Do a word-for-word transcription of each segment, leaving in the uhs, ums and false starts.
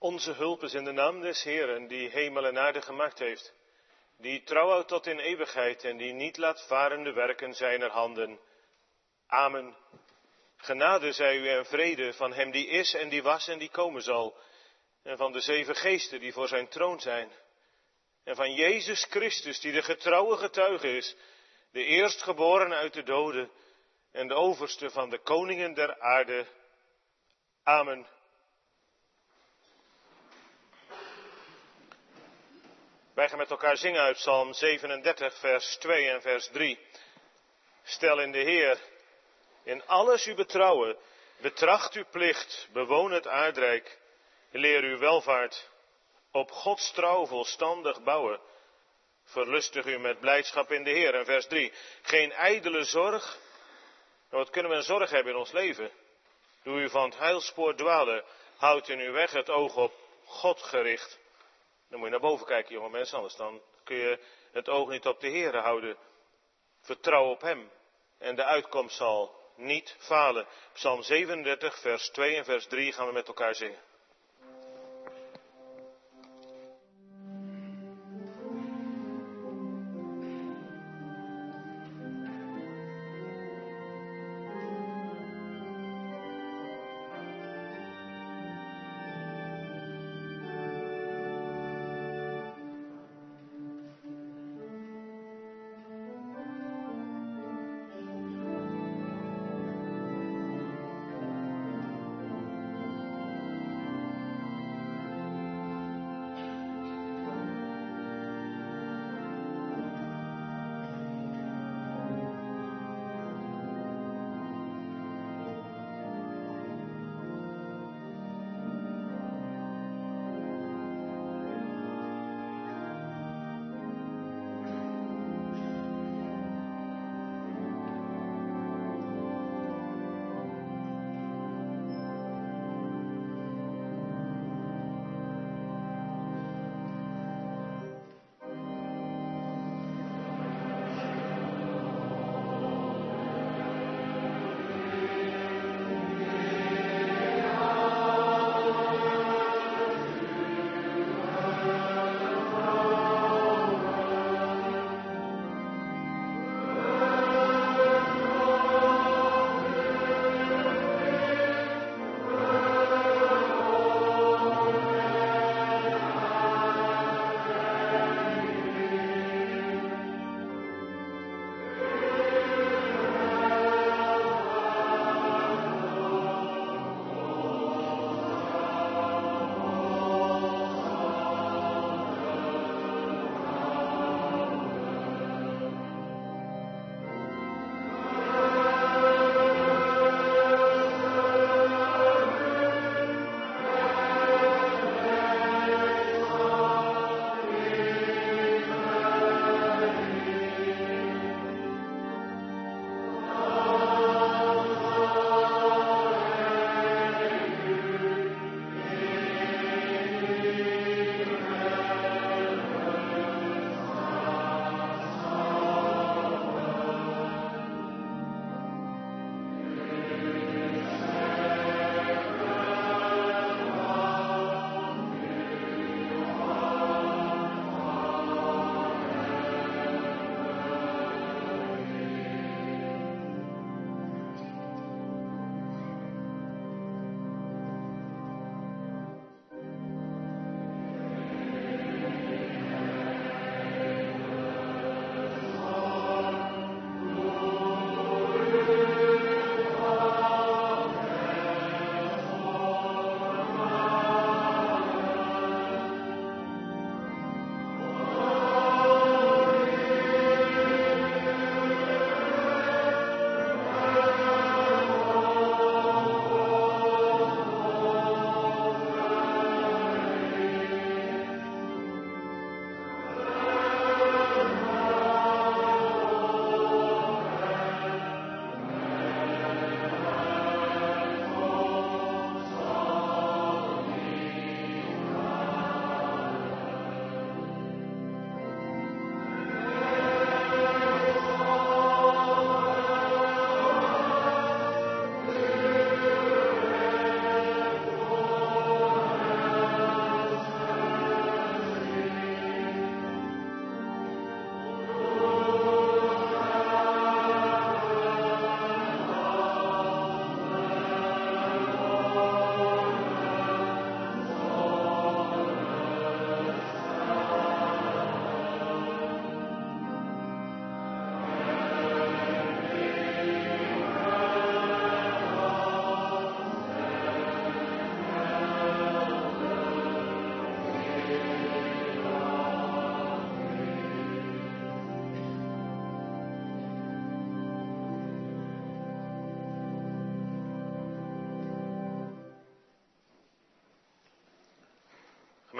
Onze hulp is in de naam des Heeren, die hemel en aarde gemaakt heeft, die trouw houdt tot in eeuwigheid en die niet laat varen de werken zijner handen. Amen. Genade zij u en vrede van hem die is en die was en die komen zal, en van de zeven geesten die voor zijn troon zijn, en van Jezus Christus die de getrouwe getuige is, de eerstgeboren uit de doden en de overste van de koningen der aarde. Amen. Wij gaan met elkaar zingen uit Psalm zevenendertig, vers twee en vers drie. Stel in de Heer, in alles uw betrouwen, betracht uw plicht, bewoon het aardrijk, leer uw welvaart, op Gods trouw volstandig bouwen. Verlustig u met blijdschap in de Heer. En vers drie, geen ijdele zorg. Nou, wat kunnen we een zorg hebben in ons leven? Doe u van het heilspoor dwalen, houd in uw weg het oog op God gericht. Dan moet je naar boven kijken, jonge mensen, anders dan kun je het oog niet op de Heer houden. Vertrouw op hem en de uitkomst zal niet falen. Psalm zevenendertig, vers twee en vers drie gaan we met elkaar zingen.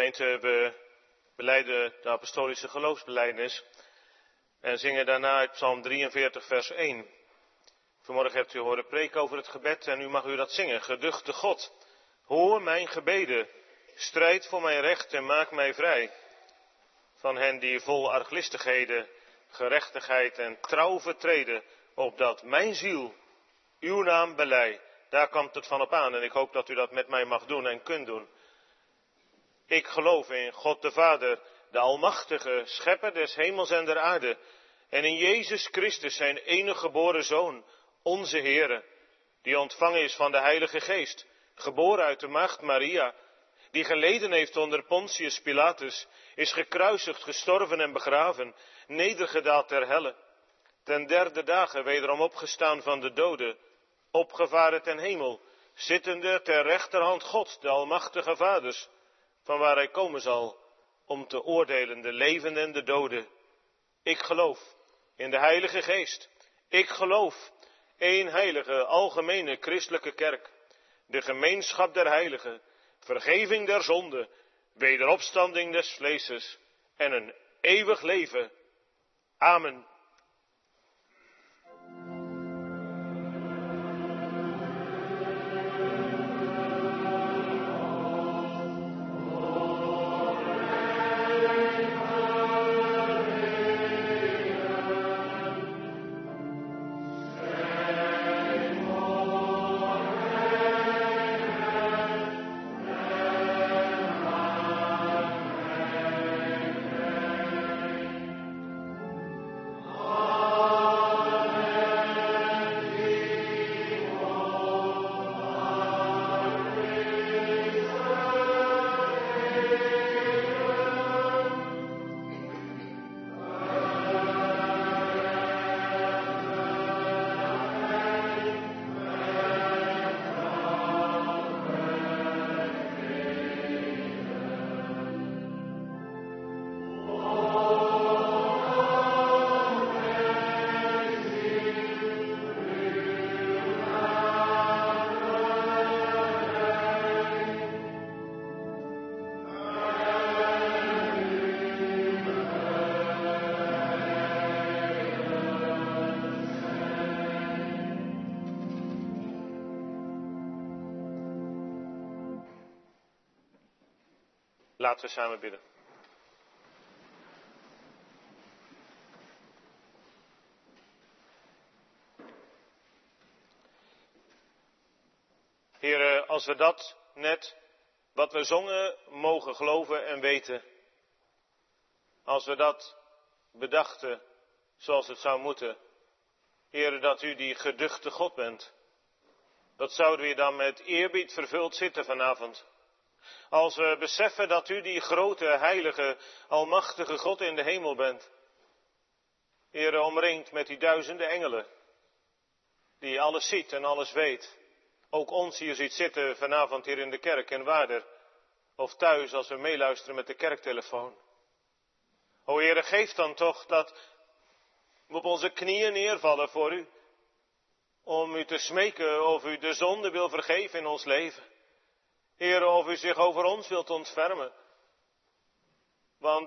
Gemeente, we belijden de apostolische geloofsbelijdenis en zingen daarna uit Psalm drieënveertig vers één. Vanmorgen hebt u horen preken over het gebed en nu mag u dat zingen. Geduchte God, hoor mijn gebeden, strijd voor mijn recht en maak mij vrij. Van hen die vol arglistigheden, gerechtigheid en trouw vertreden, opdat mijn ziel uw naam belei. Daar komt het van op aan en ik hoop dat u dat met mij mag doen en kunt doen. Ik geloof in God de Vader, de Almachtige, Schepper des hemels en der aarde, en in Jezus Christus, zijn enige geboren Zoon, onze Heere, die ontvangen is van de Heilige Geest, geboren uit de maagd Maria, die geleden heeft onder Pontius Pilatus, is gekruisigd, gestorven en begraven, nedergedaald ter helle, ten derde dagen wederom opgestaan van de doden, opgevaren ten hemel, zittende ter rechterhand God, de Almachtige Vaders, van waar hij komen zal, om te oordelen de levenden en de doden. Ik geloof in de Heilige Geest. Ik geloof één heilige, algemene, christelijke kerk, de gemeenschap der heiligen, vergeving der zonde, wederopstanding des vleeses en een eeuwig leven. Amen. Laten we samen bidden. Heere, als we dat net, wat we zongen, mogen geloven en weten. Als we dat bedachten zoals het zou moeten. Heere, dat u die geduchte God bent. Dat zouden we dan met eerbied vervuld zitten vanavond. Als we beseffen dat u die grote, heilige, almachtige God in de hemel bent. Heere, omringd met die duizenden engelen. Die alles ziet en alles weet. Ook ons hier ziet zitten vanavond hier in de kerk in Waarder. Of thuis als we meeluisteren met de kerktelefoon. O Heere, geef dan toch dat we op onze knieën neervallen voor u. Om u te smeken of u de zonde wil vergeven in ons leven. Heere, of u zich over ons wilt ontfermen. Want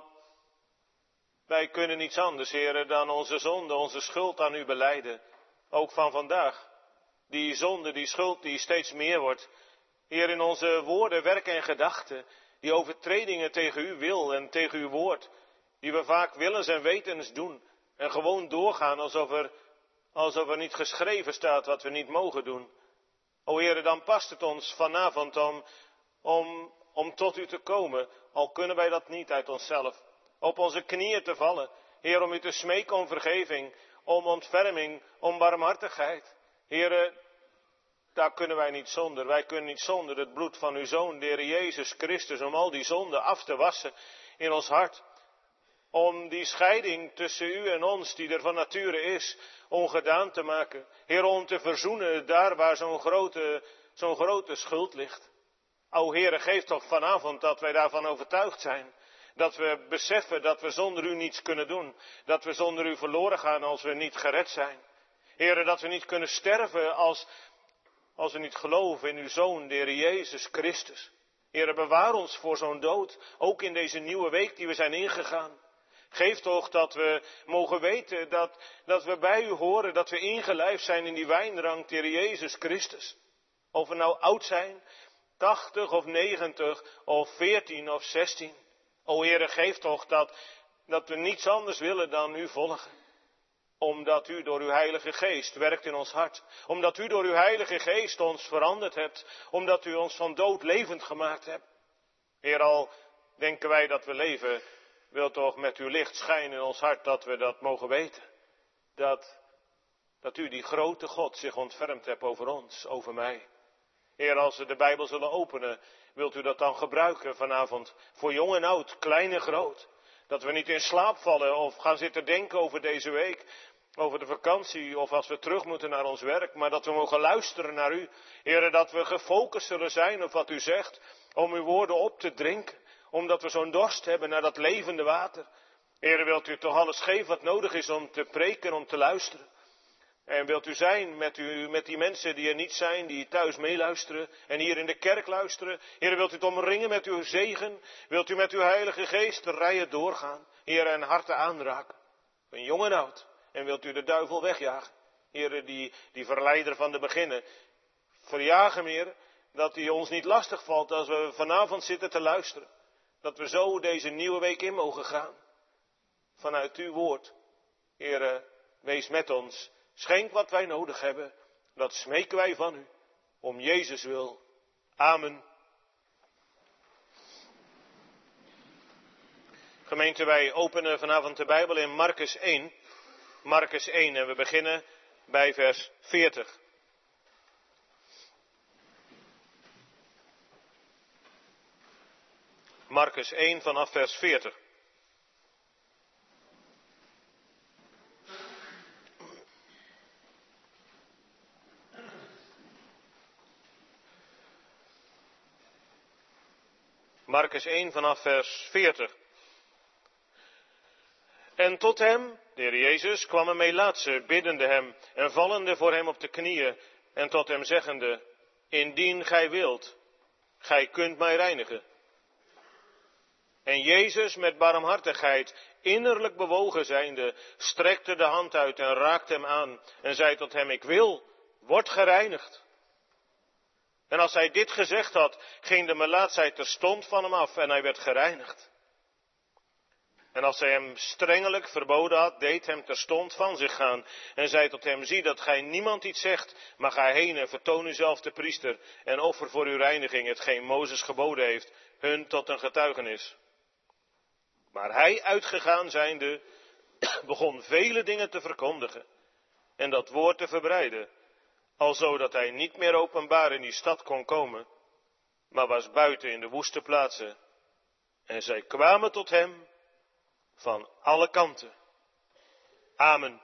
wij kunnen niets anders, Heere, dan onze zonde, onze schuld aan u belijden. Ook van vandaag. Die zonde, die schuld die steeds meer wordt. Heer, in onze woorden, werken en gedachten. Die overtredingen tegen uw wil en tegen uw woord. Die we vaak willens en wetens doen. En gewoon doorgaan alsof er, alsof er niet geschreven staat wat we niet mogen doen. O Heere, dan past het ons vanavond om, om, om tot u te komen. Al kunnen wij dat niet uit onszelf. Op onze knieën te vallen. Heer, om u te smeken om vergeving. Om ontferming, om barmhartigheid. Heere, daar kunnen wij niet zonder. Wij kunnen niet zonder het bloed van uw Zoon, de Heer Jezus Christus, om al die zonden af te wassen in ons hart. Om die scheiding tussen u en ons, die er van nature is, ongedaan te maken. Heer, om te verzoenen daar waar zo'n grote, zo'n grote schuld ligt. O Heere, geef toch vanavond dat wij daarvan overtuigd zijn. Dat we beseffen dat we zonder u niets kunnen doen. Dat we zonder u verloren gaan als we niet gered zijn. Heere, dat we niet kunnen sterven als, als we niet geloven in uw Zoon, de Heer Jezus Christus. Heere, bewaar ons voor zo'n dood, ook in deze nieuwe week die we zijn ingegaan. Geef toch dat we mogen weten dat, dat we bij u horen, dat we ingelijfd zijn in die wijnrank, Heer Jezus Christus. Of we nou oud zijn, tachtig of negentig of veertien of zestien. O Heere, geef toch dat, dat we niets anders willen dan u volgen. Omdat u door uw Heilige Geest werkt in ons hart. Omdat u door uw Heilige Geest ons veranderd hebt. Omdat u ons van dood levend gemaakt hebt. Heer, al denken wij dat we leven, wil toch met uw licht schijnen in ons hart dat we dat mogen weten. Dat, dat u die grote God zich ontfermd hebt over ons, over mij. Heer, als we de Bijbel zullen openen, wilt u dat dan gebruiken vanavond. Voor jong en oud, klein en groot. Dat we niet in slaap vallen of gaan zitten denken over deze week. Over de vakantie of als we terug moeten naar ons werk. Maar dat we mogen luisteren naar u. Heer, dat we gefocust zullen zijn op wat u zegt. Om uw woorden op te drinken. Omdat we zo'n dorst hebben naar dat levende water. Heer, wilt u toch alles geven wat nodig is om te preken, om te luisteren. En wilt u zijn met, u, met die mensen die er niet zijn, die thuis meeluisteren en hier in de kerk luisteren. Heer, wilt u het omringen met uw zegen? Wilt u met uw Heilige Geest de rijen doorgaan? Heer, en harten aanraken. Van jong en oud. En wilt u de duivel wegjagen? Heer, die, die verleider van de beginnen. Verjaag hem, Heer, dat hij ons niet lastig valt als we vanavond zitten te luisteren. Dat we zo deze nieuwe week in mogen gaan. Vanuit uw woord. Heer, wees met ons. Schenk wat wij nodig hebben. Dat smeken wij van u. Om Jezus wil. Amen. Gemeente, wij openen vanavond de Bijbel in Markus één. Markus één en we beginnen bij vers veertig. Markus één vanaf vers veertig. Markus één vanaf vers veertig. En tot hem, de Heer Jezus, kwam een Melaatse, biddende hem en vallende voor hem op de knieën en tot hem zeggende, indien gij wilt, gij kunt mij reinigen. En Jezus met barmhartigheid, innerlijk bewogen zijnde, strekte de hand uit en raakte hem aan en zei tot hem, ik wil, word gereinigd. En als hij dit gezegd had, ging de melaatsheid terstond van hem af en hij werd gereinigd. En als hij hem strengelijk verboden had, deed hem terstond van zich gaan en zei tot hem, zie dat gij niemand iets zegt, maar ga heen en vertoon uzelf de priester en offer voor uw reiniging, hetgeen Mozes geboden heeft, hun tot een getuigenis. Maar hij uitgegaan zijnde, begon vele dingen te verkondigen en dat woord te verbreiden, alzo dat hij niet meer openbaar in die stad kon komen, maar was buiten in de woeste plaatsen. En zij kwamen tot hem van alle kanten. Amen.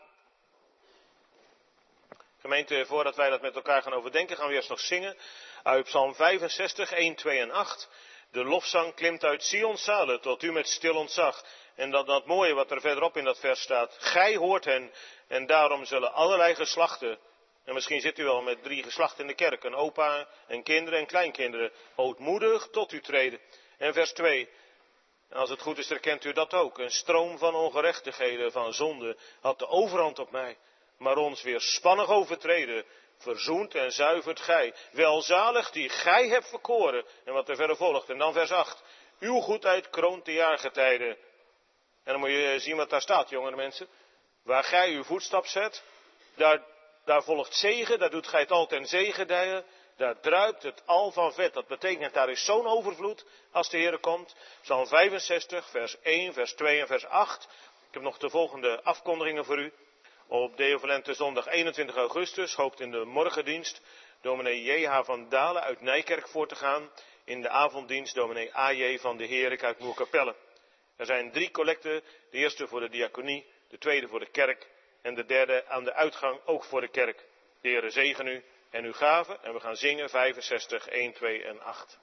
Gemeente, voordat wij dat met elkaar gaan overdenken, gaan we eerst nog zingen uit Psalm vijfenzestig, een, twee en acht. De lofzang klimt uit Sions zalen tot u met stil ontzag. En dat, dat mooie wat er verderop in dat vers staat. Gij hoort hen en daarom zullen allerlei geslachten. En misschien zit u wel met drie geslachten in de kerk. Een opa, en kinderen en kleinkinderen. Ootmoedig tot u treden. En vers twee. En als het goed is, herkent u dat ook. Een stroom van ongerechtigheden, van zonde, had de overhand op mij. Maar ons weer spannig overtreden, verzoent en zuivert gij. Welzalig die gij hebt verkoren. En wat er verder volgt. En dan vers acht. Uw goedheid kroont de jaargetijden. En dan moet je zien wat daar staat, jongere mensen. Waar gij uw voetstap zet, daar, daar volgt zegen, daar doet gij het al ten zegendijen. Daar druipt het al van vet. Dat betekent, daar is zo'n overvloed als de Heer komt. Psalm vijfenzestig, vers één, vers twee en vers acht. Ik heb nog de volgende afkondigingen voor u. Op Deo Volente zondag eenentwintig augustus hoopt in de morgendienst dominee J H van Dalen uit Nijkerk voor te gaan. In de avonddienst dominee A J van de Herik uit Moerkapelle. Er zijn drie collecten. De eerste voor de diaconie, de tweede voor de kerk en de derde aan de uitgang ook voor de kerk. De Heere zegen u en uw gaven. En we gaan zingen vijfenzestig, een, twee en acht.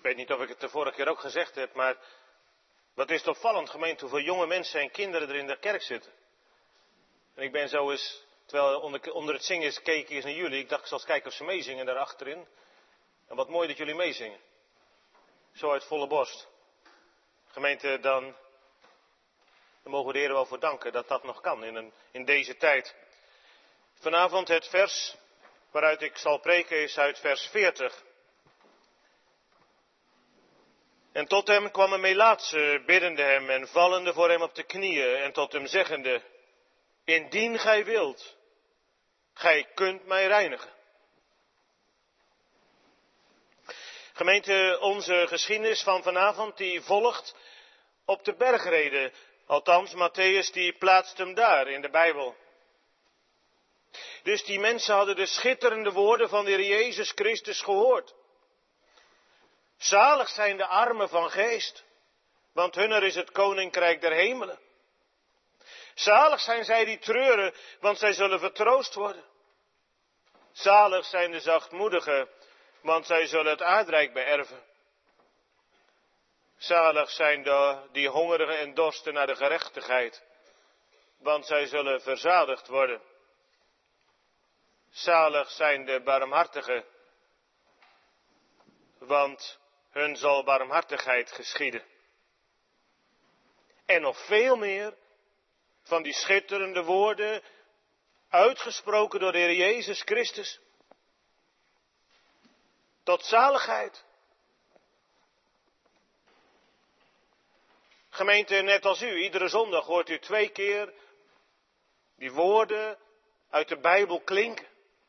Ik weet niet of ik het de vorige keer ook gezegd heb, maar wat is het opvallend, gemeente, hoeveel jonge mensen en kinderen er in de kerk zitten. En ik ben zo eens, terwijl onder, onder het zingen is, keek ik eens naar jullie. Ik dacht, ik zal eens kijken of ze meezingen daar achterin. En wat mooi dat jullie meezingen. Zo uit volle borst. Gemeente, dan, dan mogen we de Heer wel voor danken dat dat nog kan in, een, in deze tijd. Vanavond het vers waaruit ik zal preken is uit vers veertig. En tot hem kwam een Melaatse, biddende hem en vallende voor hem op de knieën en tot hem zeggende, indien gij wilt, gij kunt mij reinigen. Gemeente, onze geschiedenis van vanavond die volgt op de bergrede. Althans, Matthäus die plaatst hem daar in de Bijbel. Dus die mensen hadden de schitterende woorden van de Heer Jezus Christus gehoord. Zalig zijn de armen van geest, want hunner is het koninkrijk der hemelen. Zalig zijn zij die treuren, want zij zullen vertroost worden. Zalig zijn de zachtmoedigen, want zij zullen het aardrijk beërven. Zalig zijn de die hongerigen en dorsten naar de gerechtigheid, want zij zullen verzadigd worden. Zalig zijn de barmhartigen, want hun zal barmhartigheid geschieden. En nog veel meer van die schitterende woorden, uitgesproken door de Heer Jezus Christus, tot zaligheid. Gemeente, net als u, iedere zondag hoort u twee keer die woorden uit de Bijbel klinken.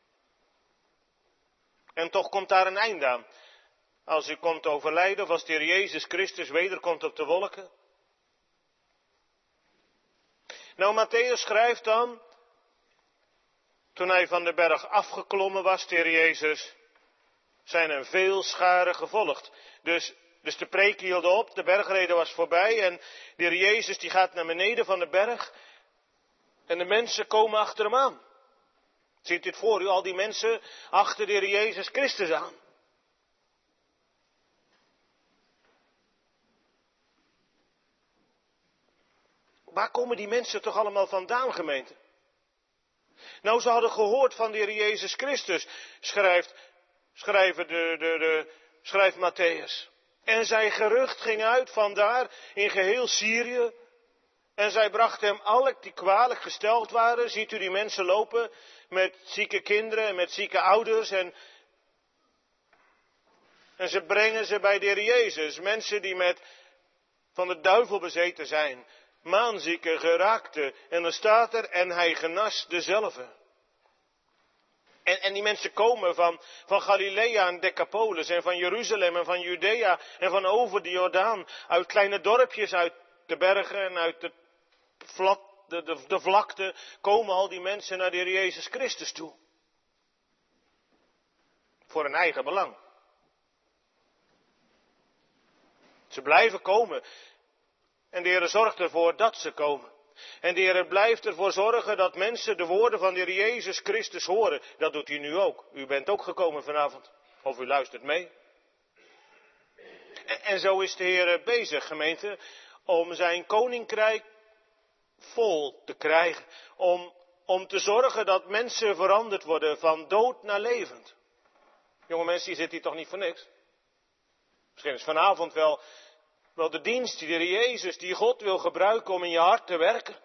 En toch komt daar een einde aan. Als u komt overlijden of als de Heer Jezus Christus wederkomt op de wolken. Nou, Matthäus schrijft dan, toen hij van de berg afgeklommen was, de Heer Jezus, zijn er veel scharen gevolgd. Dus, dus de preek hield op, de bergrede was voorbij en de Heer Jezus die gaat naar beneden van de berg en de mensen komen achter hem aan. Ziet dit voor u, al die mensen achter de Heer Jezus Christus aan. Waar komen die mensen toch allemaal vandaan, gemeente? Nou, ze hadden gehoord van de Heer Jezus Christus, schrijft, schrijven de, de, de, schrijft Matthäus. En zijn gerucht ging uit vandaar in geheel Syrië. En zij brachten hem alle die kwalijk gesteld waren. Ziet u die mensen lopen met zieke kinderen en met zieke ouders. En, en ze brengen ze bij de Heer Jezus. Mensen die met van de duivel bezeten zijn. Maanzieken, geraakten. En dan staat er, en hij genas dezelfde. En, en die mensen komen van, van Galilea en Decapolis en van Jeruzalem en van Judea en van over de Jordaan. Uit kleine dorpjes, uit de bergen en uit de, vlak, de, de, de vlakte komen al die mensen naar de Heer Jezus Christus toe. Voor hun eigen belang. Ze blijven komen. En de Heer zorgt ervoor dat ze komen. En de Heer blijft ervoor zorgen dat mensen de woorden van de Heer Jezus Christus horen. Dat doet hij nu ook. U bent ook gekomen vanavond. Of u luistert mee. En, en zo is de Heer bezig, gemeente, om zijn koninkrijk vol te krijgen. Om, om te zorgen dat mensen veranderd worden van dood naar levend. Jonge mensen, die zitten hier toch niet voor niks? Misschien is vanavond wel... Wel de dienst die de Heer Jezus, die God wil gebruiken om in je hart te werken.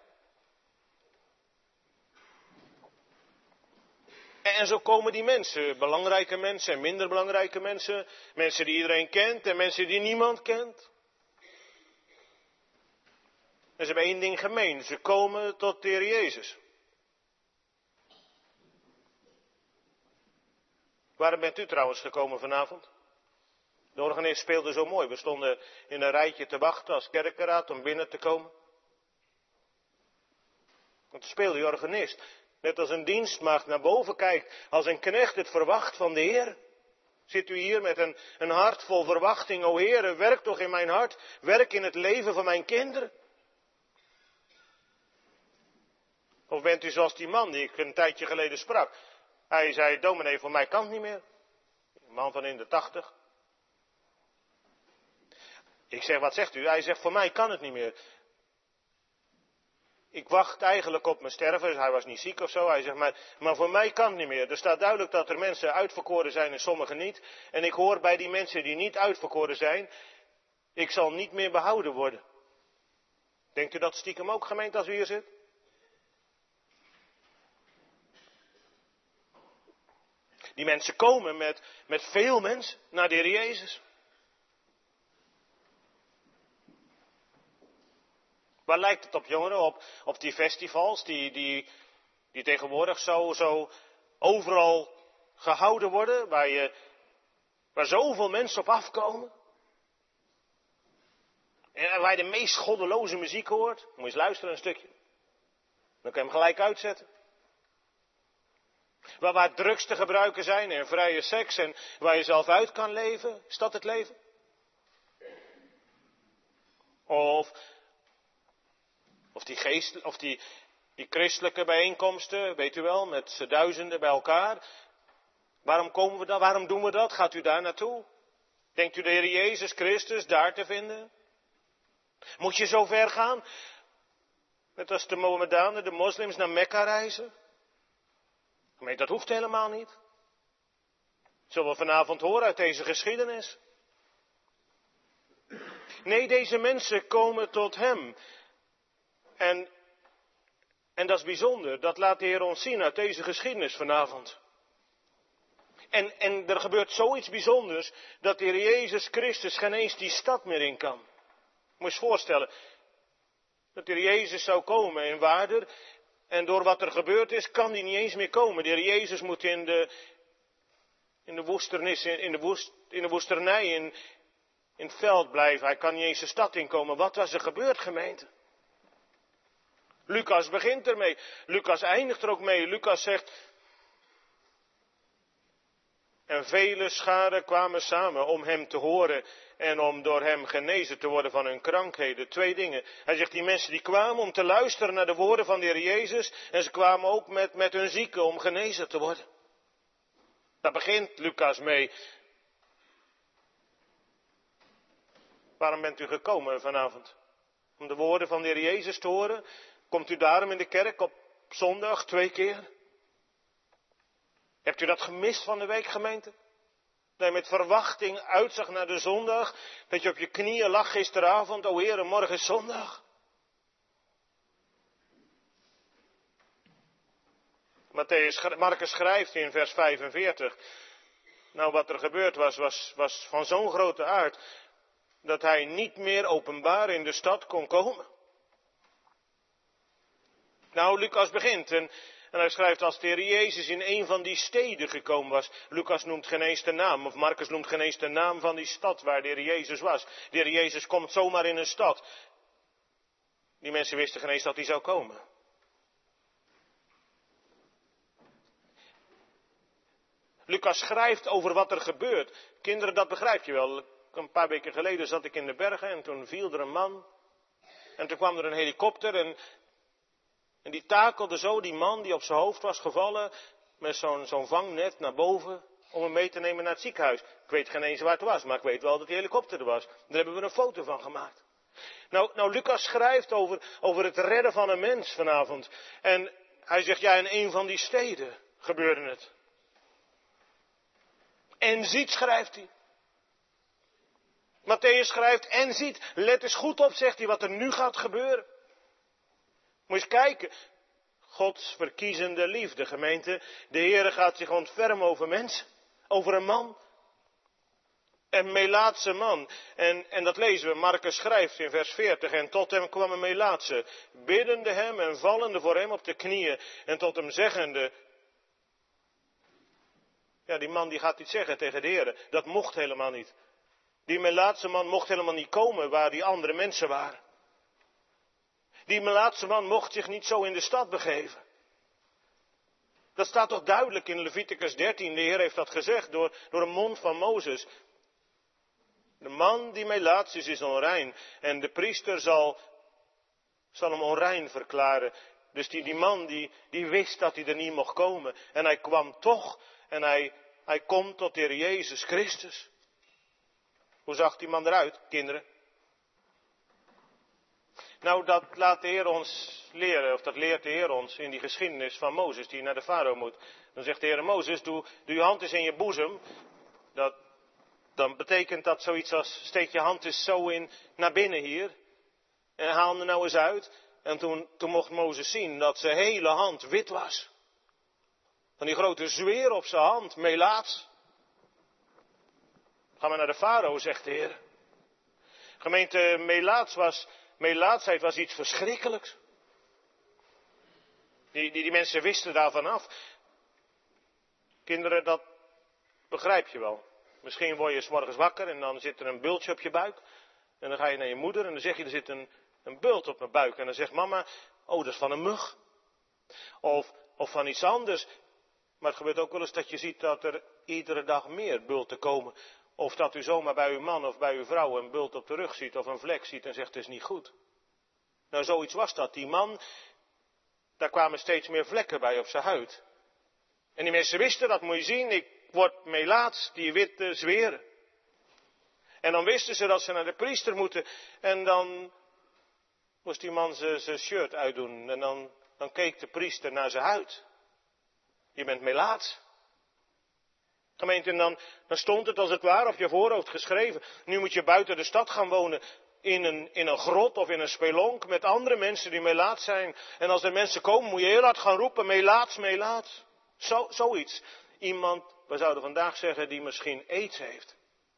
En zo komen die mensen, belangrijke mensen en minder belangrijke mensen. Mensen die iedereen kent en mensen die niemand kent. En ze hebben één ding gemeen, ze komen tot de Heer Jezus. Waarom bent u trouwens gekomen vanavond? De organist speelde zo mooi. We stonden in een rijtje te wachten als kerkenraad om binnen te komen. Want speelde die organist. Net als een dienstmaagd naar boven kijkt. Als een knecht het verwacht van de Heer. Zit u hier met een, een hart vol verwachting. O Heer, werk toch in mijn hart. Werk in het leven van mijn kinderen. Of bent u zoals die man die ik een tijdje geleden sprak. Hij zei, dominee, voor mij kan het niet meer. Een man van in de tachtig. Ik zeg, wat zegt u? Hij zegt, voor mij kan het niet meer. Ik wacht eigenlijk op mijn sterven. Dus hij was niet ziek of zo. Hij zegt, maar, maar voor mij kan het niet meer. Er staat duidelijk dat er mensen uitverkoren zijn en sommigen niet. En ik hoor bij die mensen die niet uitverkoren zijn, ik zal niet meer behouden worden. Denkt u dat stiekem ook, gemeente, als u hier zit? Die mensen komen met, met veel mensen naar de Heer Jezus. Waar lijkt het op, jongeren? Op, op die festivals die, die, die tegenwoordig zo, zo overal gehouden worden, waar, je, waar zoveel mensen op afkomen. En waar je de meest goddeloze muziek hoort. Moet je eens luisteren een stukje. Dan kun je hem gelijk uitzetten. Waar, waar drugs te gebruiken zijn en vrije seks en waar je zelf uit kan leven. Is dat het leven? Of, of, die, geest, of die, die christelijke bijeenkomsten, weet u wel, met z'n duizenden bij elkaar. Waarom komen we daar? Waarom doen we dat? Gaat u daar naartoe? Denkt u de Heer Jezus Christus daar te vinden? Moet je zo ver gaan? Net als de Mohammedanen, de moslims naar Mekka reizen? Maar dat hoeft helemaal niet. Zullen we vanavond horen uit deze geschiedenis? Nee, deze mensen komen tot hem. En, en dat is bijzonder. Dat laat de Heer ons zien uit deze geschiedenis vanavond. En, en er gebeurt zoiets bijzonders dat de Heer Jezus Christus geen eens die stad meer in kan. Moet je je voorstellen. Dat de Heer Jezus zou komen in Waarder. En door wat er gebeurd is, kan die niet eens meer komen. De Heer Jezus moet in de, in de woesternis, in de, woest, in de woesternij, in, in het veld blijven. Hij kan niet eens de stad inkomen. Wat was er gebeurd, gemeente? Lucas begint ermee. Lucas eindigt er ook mee. Lucas zegt, en vele scharen kwamen samen om hem te horen en om door hem genezen te worden van hun krankheden. Twee dingen. Hij zegt, die mensen die kwamen om te luisteren naar de woorden van de Heer Jezus en ze kwamen ook met, met hun zieken om genezen te worden. Daar begint Lucas mee. Waarom bent u gekomen vanavond? Om de woorden van de Heer Jezus te horen? Komt u daarom in de kerk op zondag twee keer? Hebt u dat gemist van de week, gemeente? Dat je met verwachting uitzag naar de zondag. Dat je op je knieën lag gisteravond. O Heere, morgen is zondag. Matthäus, Marcus schrijft in vers vijfenveertig. Nou, wat er gebeurd was, was, was van zo'n grote aard. Dat hij niet meer openbaar in de stad kon komen. Nou, Lucas begint en... En hij schrijft, als de Heer Jezus in een van die steden gekomen was. Lucas noemt geen eens de naam, of Marcus noemt geen eens de naam van die stad waar de Heer Jezus was. De Heer Jezus komt zomaar in een stad. Die mensen wisten geen eens dat hij zou komen. Lucas schrijft over wat er gebeurt. Kinderen, dat begrijp je wel. Een paar weken geleden zat ik in de bergen en toen viel er een man. En toen kwam er een helikopter en... En die takelde zo die man die op zijn hoofd was gevallen, met zo'n zo'n vangnet naar boven, om hem mee te nemen naar het ziekenhuis. Ik weet geen eens waar het was, maar ik weet wel dat die helikopter er was. Daar hebben we een foto van gemaakt. Nou, nou Lucas schrijft over, over het redden van een mens vanavond. En hij zegt, ja, in een van die steden gebeurde het. En ziet, schrijft hij. Matthäus schrijft, en ziet, let eens goed op, zegt hij, wat er nu gaat gebeuren. Moet je eens kijken. Gods verkiezende liefde, gemeente. De Heere gaat zich ontfermen over mensen. Over een man. Een Melaatse man. En, en dat lezen we. Marcus schrijft in vers veertig. En tot hem kwam een Melaatse. Biddende hem en vallende voor hem op de knieën. En tot hem zeggende. Ja, die man die gaat iets zeggen tegen de Heere. Dat mocht helemaal niet. Die Melaatse man mocht helemaal niet komen waar die andere mensen waren. Die Melaatse man mocht zich niet zo in de stad begeven. Dat staat toch duidelijk in Leviticus dertien. De Heer heeft dat gezegd door, door een mond van Mozes. De man die Melaats is, is onrein. En de priester zal, zal hem onrein verklaren. Dus die, die man die, die wist dat hij er niet mocht komen. En hij kwam toch. En hij, hij komt tot de Heer Jezus Christus. Hoe zag die man eruit, kinderen? Nou, dat laat de Heer ons leren, of dat leert de Heer ons in die geschiedenis van Mozes die naar de farao moet. Dan zegt de Heer Mozes, doe, doe je hand eens in je boezem. Dat, dan betekent dat zoiets als, steek je hand eens zo in naar binnen hier. En haal hem er nou eens uit. En toen, toen mocht Mozes zien dat zijn hele hand wit was. Van die grote zweer op zijn hand, melaats. Ga maar naar de farao, zegt de Heer. Gemeente, melaats was, melaatsheid was iets verschrikkelijks. Die, die, die mensen wisten daarvan af. Kinderen, dat begrijp je wel. Misschien word je 's morgens wakker en dan zit er een bultje op je buik. En dan ga je naar je moeder en dan zeg je, er zit een, een bult op mijn buik. En dan zegt mama, oh, dat is van een mug. Of, of van iets anders. Maar het gebeurt ook wel eens dat je ziet dat er iedere dag meer bulten komen. Of dat u zomaar bij uw man of bij uw vrouw een bult op de rug ziet of een vlek ziet en zegt, het is niet goed. Nou, zoiets was dat. Die man, daar kwamen steeds meer vlekken bij op zijn huid. En die mensen wisten, dat moet je zien, ik word melaats, die witte zweren. En dan wisten ze dat ze naar de priester moeten. En dan moest die man zijn shirt uitdoen. En dan, dan keek de priester naar zijn huid. Je bent melaats. Gemeente, en dan, dan stond het als het ware op je voorhoofd geschreven. Nu moet je buiten de stad gaan wonen. In een, in een grot of in een spelonk met andere mensen die melaats zijn. En als er mensen komen moet je heel hard gaan roepen, melaats, melaats. Zo, zoiets. Iemand, we zouden vandaag zeggen, die misschien aids heeft.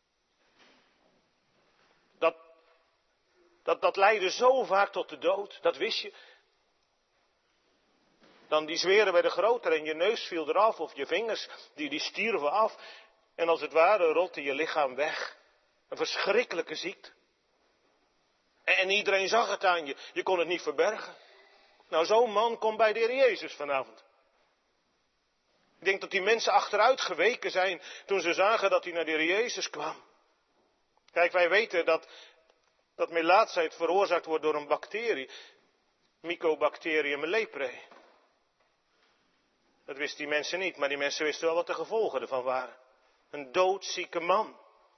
Dat, dat, dat leidde zo vaak tot de dood, dat wist je. Dan die zweren werden groter en je neus viel eraf of je vingers, die, die stierven af. En als het ware rotte je lichaam weg. Een verschrikkelijke ziekte. En, en iedereen zag het aan je, je kon het niet verbergen. Nou, zo'n man komt bij de Heer Jezus vanavond. Ik denk dat die mensen achteruit geweken zijn toen ze zagen dat hij naar de Heer Jezus kwam. Kijk, wij weten dat, dat melaatsheid veroorzaakt wordt door een bacterie. Mycobacterium leprae. Dat wisten die mensen niet, maar die mensen wisten wel wat de gevolgen ervan waren. Een doodzieke man.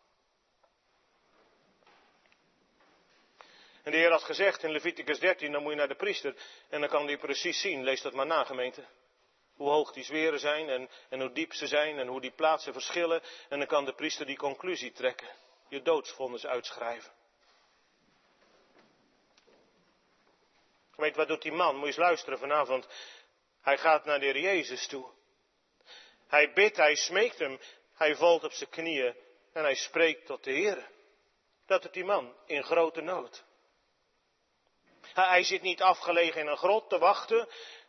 En de Heer had gezegd in Leviticus dertien, dan moet je naar de priester. En dan kan hij precies zien, lees dat maar na gemeente. Hoe hoog die zweren zijn en, en hoe diep ze zijn en hoe die plaatsen verschillen. En dan kan de priester die conclusie trekken. Je doodsvonnis uitschrijven. Gemeente, wat doet die man? Moet je eens luisteren vanavond. Hij gaat naar de Heer Jezus toe. Hij bidt, hij smeekt hem. Hij valt op zijn knieën en hij spreekt tot de Heer. Dat doet die man in grote nood. Hij zit niet afgelegen in een grot te wachten.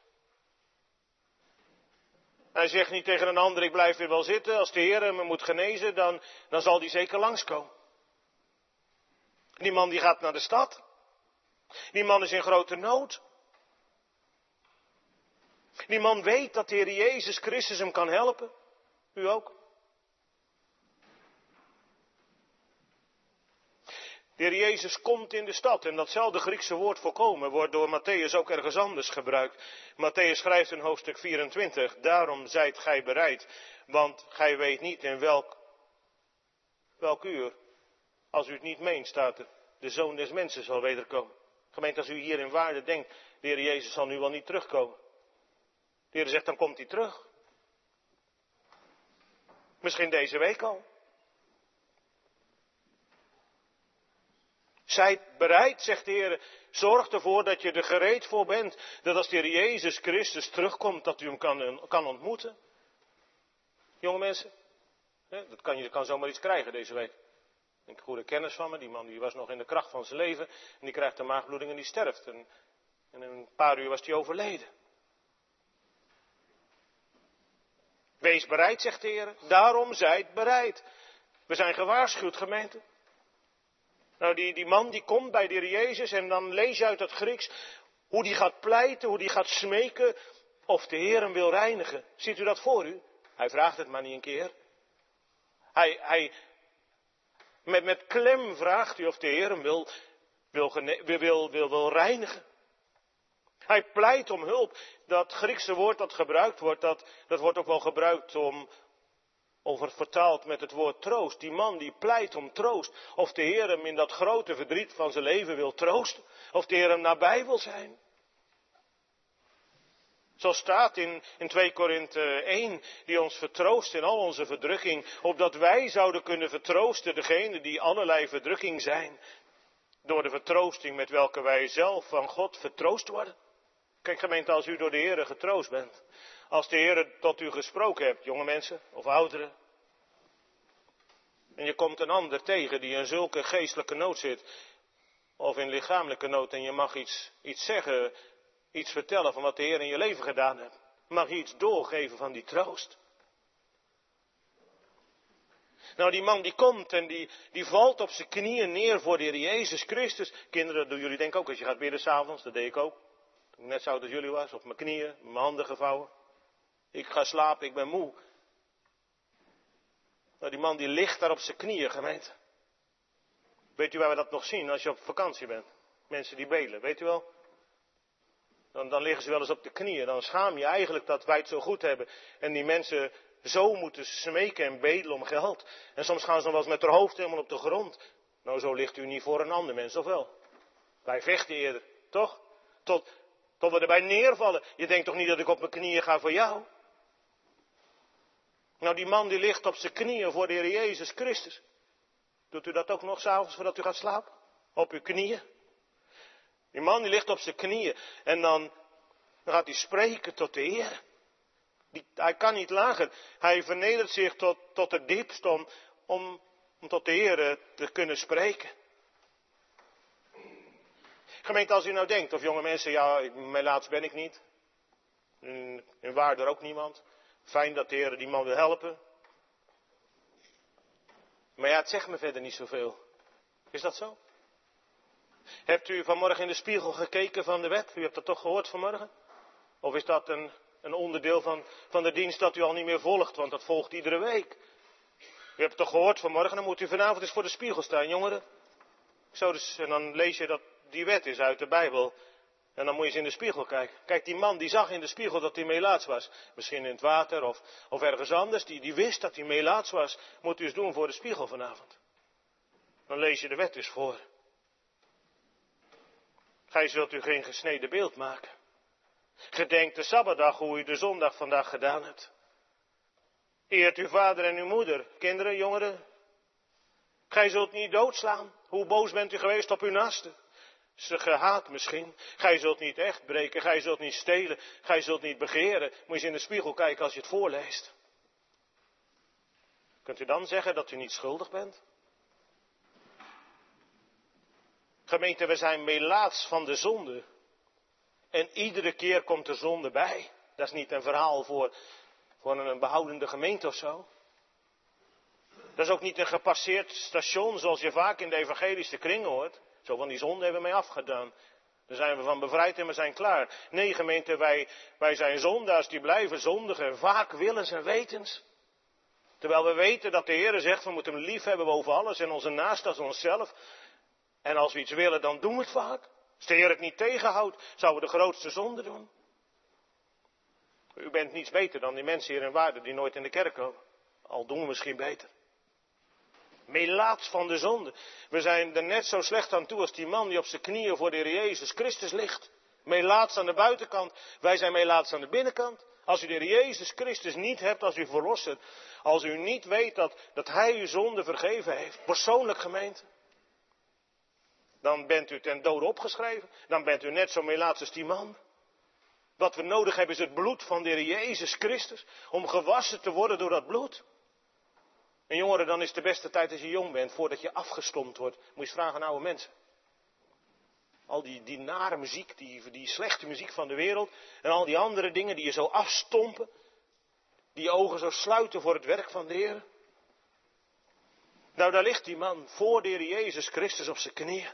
Hij zegt niet tegen een ander, ik blijf hier wel zitten. Als de Heer me moet genezen, dan, dan zal die zeker langskomen. Die man die gaat naar de stad. Die man is in grote nood. Die man weet dat de Heer Jezus Christus hem kan helpen. U ook. De Heer Jezus komt in de stad en datzelfde Griekse woord voorkomen wordt door Matthäus ook ergens anders gebruikt. Matthäus schrijft in hoofdstuk vierentwintig, daarom zijt gij bereid, want gij weet niet in welk, welk uur, als u het niet meent, staat er, de Zoon des Mensen zal wederkomen. Gemeente, als u hier in waarde denkt, de Heer Jezus zal nu wel niet terugkomen. De Heer zegt, dan komt hij terug. Misschien deze week al. Zijt bereid, zegt de Heer, zorg ervoor dat je er gereed voor bent. Dat als de Heer Jezus Christus terugkomt, dat u hem kan, kan ontmoeten. Jonge mensen, dat kan, je kan zomaar iets krijgen deze week. Een goede kennis van me, die man die was nog in de kracht van zijn leven. En die krijgt een maagbloeding en die sterft. En, en in een paar uur was hij overleden. Wees bereid, zegt de Heer. Daarom zijt bereid. We zijn gewaarschuwd, gemeente. Nou, die, die man die komt bij de Heer Jezus en dan lees je uit het Grieks hoe die gaat pleiten, hoe die gaat smeken of de Heer hem wil reinigen. Ziet u dat voor u? Hij vraagt het maar niet een keer. Hij, hij met, met klem vraagt u of de Heer hem wil, wil, wil, wil, wil, wil reinigen. Hij pleit om hulp. Dat Griekse woord dat gebruikt wordt, dat, dat wordt ook wel gebruikt om, Of het vertaald met het woord troost. Die man die pleit om troost. Of de Heer hem in dat grote verdriet van zijn leven wil troosten. Of de Heer hem nabij wil zijn. Zoals staat in, in twee Korinthe één, die ons vertroost in al onze verdrukking, opdat wij zouden kunnen vertroosten degenen die allerlei verdrukking zijn, door de vertroosting met welke wij zelf van God vertroost worden. Kijk gemeente, als u door de Heer getroost bent, als de Heer tot u gesproken hebt, jonge mensen of ouderen, en je komt een ander tegen die in zulke geestelijke nood zit, of in lichamelijke nood, en je mag iets, iets zeggen, iets vertellen van wat de Heer in je leven gedaan heeft. Mag je iets doorgeven van die troost? Nou, die man die komt en die, die valt op zijn knieën neer voor de Heer Jezus Christus. Kinderen, dat doen jullie denk ik ook als je gaat bidden s'avonds, dat deed ik ook. Toen ik net zo oud als jullie was, op mijn knieën, mijn handen gevouwen. Ik ga slapen, ik ben moe. Nou, die man die ligt daar op zijn knieën, gemeente. Weet u waar we dat nog zien als je op vakantie bent? Mensen die bedelen, weet u wel? Dan, dan liggen ze wel eens op de knieën. Dan schaam je eigenlijk dat wij het zo goed hebben. En die mensen zo moeten smeken en bedelen om geld. En soms gaan ze dan wel eens met hun hoofd helemaal op de grond. Nou, zo ligt u niet voor een ander mens, of wel? Wij vechten eerder, toch? Tot, tot we erbij neervallen. Je denkt toch niet dat ik op mijn knieën ga voor jou? Nou, die man die ligt op zijn knieën voor de Heer Jezus Christus. Doet u dat ook nog s'avonds voordat u gaat slapen? Op uw knieën? Die man die ligt op zijn knieën en dan, dan gaat hij spreken tot de Heer. Die, hij kan niet lager. Hij vernedert zich tot, tot het diepst om, om, om tot de Heer te kunnen spreken. Gemeente, als u nou denkt, of jonge mensen, ja, mijn laatst ben ik niet. In, in Waarder ook niemand. Fijn dat de Heer die man wil helpen. Maar ja, het zegt me verder niet zoveel. Is dat zo? Hebt u vanmorgen in de spiegel gekeken van de wet? U hebt dat toch gehoord vanmorgen? Of is dat een, een onderdeel van, van de dienst dat u al niet meer volgt? Want dat volgt iedere week. U hebt het toch gehoord vanmorgen? Dan moet u vanavond eens voor de spiegel staan, jongeren. Zo dus, en dan lees je dat die wet is uit de Bijbel. En dan moet je eens in de spiegel kijken. Kijk, die man die zag in de spiegel dat hij melaats was. Misschien in het water of, of ergens anders. Die, die wist dat hij melaats was. Moet u eens doen voor de spiegel vanavond. Dan lees je de wet eens voor. Gij zult u geen gesneden beeld maken. Gedenk de Sabbatdag hoe u de zondag vandaag gedaan hebt. Eert uw vader en uw moeder, kinderen, jongeren. Gij zult niet doodslaan. Hoe boos bent u geweest op uw naaste? Ze gehaat misschien. Gij zult niet echt breken. Gij zult niet stelen. Gij zult niet begeren. Moet je eens in de spiegel kijken als je het voorleest. Kunt u dan zeggen dat u niet schuldig bent? Gemeente, we zijn melaats van de zonde. En iedere keer komt er zonde bij. Dat is niet een verhaal voor, voor een behoudende gemeente of zo. Dat is ook niet een gepasseerd station zoals je vaak in de evangelische kringen hoort. Zo van die zonde hebben we mee afgedaan. Daar zijn we van bevrijd en we zijn klaar. Nee gemeente, wij, wij zijn zondaars die blijven zondigen. Vaak willens en wetens. Terwijl we weten dat de Heer zegt, we moeten hem lief hebben boven alles en onze naaste als onszelf. En als we iets willen, dan doen we het vaak. Als de Heer het niet tegenhoudt, zouden we de grootste zonde doen. U bent niets beter dan die mensen hier in Waarden die nooit in de kerk komen. Al doen we misschien beter. Melaats van de zonde. We zijn er net zo slecht aan toe als die man die op zijn knieën voor de Heer Jezus Christus ligt. Melaats aan de buitenkant. Wij zijn melaats aan de binnenkant. Als u de Heer Jezus Christus niet hebt als uw verlosser. Als u niet weet dat, dat Hij uw zonde vergeven heeft. Persoonlijk gemeente. Dan bent u ten dode opgeschreven. Dan bent u net zo melaats als die man. Wat we nodig hebben is het bloed van de Heer Jezus Christus. Om gewassen te worden door dat bloed. En jongeren, dan is de beste tijd als je jong bent. Voordat je afgestompt wordt. Moet je eens vragen aan oude mensen. Al die, die nare muziek. Die, die slechte muziek van de wereld. En al die andere dingen die je zo afstompen. Die je ogen zo sluiten voor het werk van de Heer. Nou, daar ligt die man voor de Heer Jezus Christus op zijn knieën.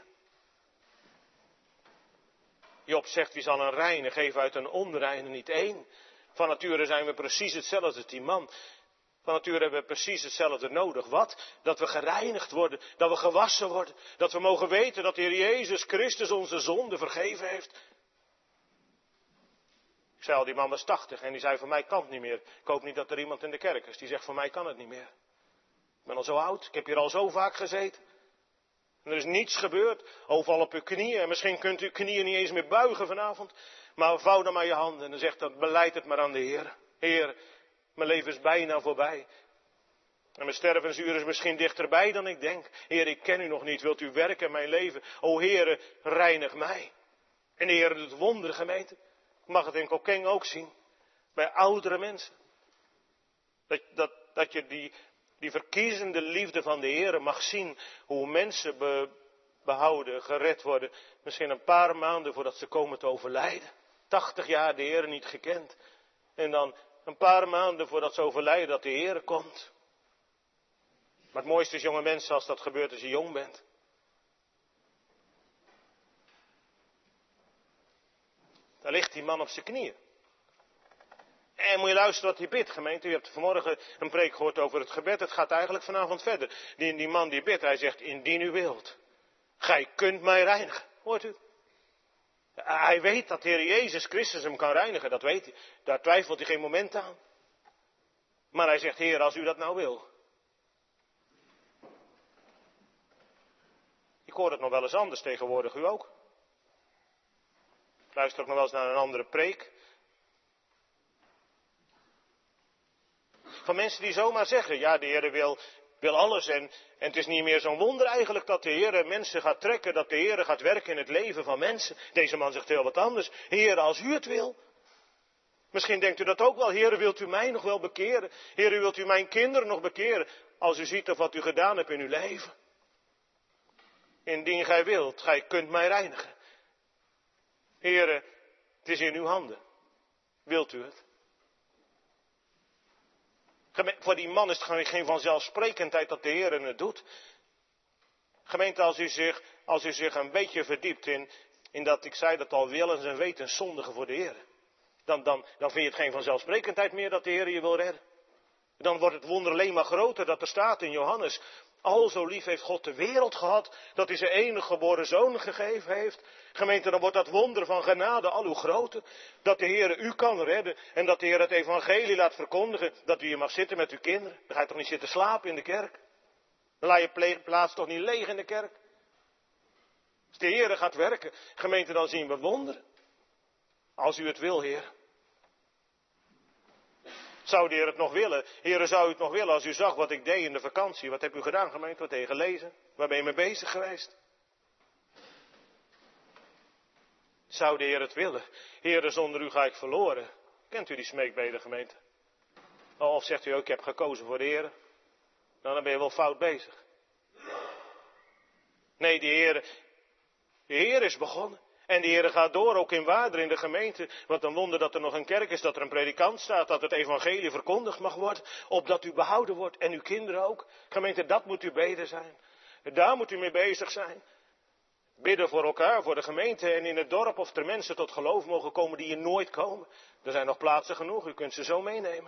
Job zegt, wie zal een reine geven uit een onreine, niet één. Van nature zijn we precies hetzelfde als die man. Van nature hebben we precies hetzelfde nodig. Wat? Dat we gereinigd worden, dat we gewassen worden. Dat we mogen weten dat de Heer Jezus Christus onze zonde vergeven heeft. Ik zei al, die man was tachtig en die zei, voor mij kan het niet meer. Ik hoop niet dat er iemand in de kerk is die zegt, voor mij kan het niet meer. Ik ben al zo oud, ik heb hier al zo vaak gezeten. En er is niets gebeurd. Oh, val op uw knieën. En misschien kunt u uw knieën niet eens meer buigen vanavond. Maar vouw dan maar je handen en dan zegt dat, beleid het maar aan de Heer. Heer, mijn leven is bijna voorbij. En mijn stervensuur is misschien dichterbij dan ik denk. Heer, ik ken u nog niet. Wilt u werken in mijn leven? O Heere, reinig mij. En de Heer doet wonderen, gemeente. Ik mag het in Kocking ook zien. Bij oudere mensen. Dat, dat, dat je die, die verkiezende liefde van de Heer mag zien. Hoe mensen be, behouden, gered worden. Misschien een paar maanden voordat ze komen te overlijden. Tachtig jaar de Heer niet gekend. En dan een paar maanden voordat ze overlijden dat de Heer komt. Maar het mooiste is, jonge mensen, als dat gebeurt als je jong bent. Daar ligt die man op zijn knieën. En moet je luisteren wat hij bidt, gemeente. U hebt vanmorgen een preek gehoord over het gebed. Het gaat eigenlijk vanavond verder. Die, die man die bidt, hij zegt, indien u wilt. Gij kunt mij reinigen. Hoort u? Hij weet dat de Heer Jezus Christus hem kan reinigen. Dat weet hij. Daar twijfelt hij geen moment aan. Maar hij zegt, Heer, als u dat nou wil. Ik hoor het nog wel eens anders tegenwoordig, u ook. Ik luister ook nog wel eens naar een andere preek. Van mensen die zomaar zeggen, ja, de Heer wil, wil alles. En, en het is niet meer zo'n wonder eigenlijk dat de Heer mensen gaat trekken. Dat de Heer gaat werken in het leven van mensen. Deze man zegt heel wat anders. Heer, als u het wil. Misschien denkt u dat ook wel. Heer, wilt u mij nog wel bekeren? Heer, wilt u mijn kinderen nog bekeren? Als u ziet of wat u gedaan hebt in uw leven. Indien gij wilt, gij kunt mij reinigen. Heere, het is in uw handen. Wilt u het? Voor die man is het geen vanzelfsprekendheid dat de Heer het doet. Gemeente, als u zich, als u zich een beetje verdiept in, in dat, ik zei dat al, willens en wetens zondigen voor de Heer. Dan, dan, dan vind je het geen vanzelfsprekendheid meer dat de Heer je wil redden. Dan wordt het wonder alleen maar groter dat er staat in Johannes. Al zo lief heeft God de wereld gehad, dat hij zijn enige geboren zoon gegeven heeft. Gemeente, dan wordt dat wonder van genade al hoe groter. Dat de Heer u kan redden en dat de Heer het evangelie laat verkondigen. Dat u hier mag zitten met uw kinderen. Dan ga je toch niet zitten slapen in de kerk. Dan laat je plaats toch niet leeg in de kerk. Als de Heer gaat werken, gemeente, dan zien we wonderen. Als u het wil, Heer. Zou de Heer het nog willen? Heer, zou u het nog willen als u zag wat ik deed in de vakantie? Wat heb u gedaan, gemeente? Wat heb je gelezen? Waar ben je mee bezig geweest? Zou de Heer het willen? Heer, zonder u ga ik verloren. Kent u die smeekbeden, gemeente? Of zegt u ook, ik heb gekozen voor de Heer? Nou, dan ben je wel fout bezig. Nee, de Heer, de Heer is begonnen. En de Heer gaat door, ook in Waarder in de gemeente. Wat een wonder dat er nog een kerk is, dat er een predikant staat, dat het evangelie verkondigd mag worden. Opdat u behouden wordt en uw kinderen ook. Gemeente, dat moet uw beden zijn. Daar moet u mee bezig zijn. Bidden voor elkaar, voor de gemeente en in het dorp of er mensen tot geloof mogen komen die hier nooit komen. Er zijn nog plaatsen genoeg, u kunt ze zo meenemen.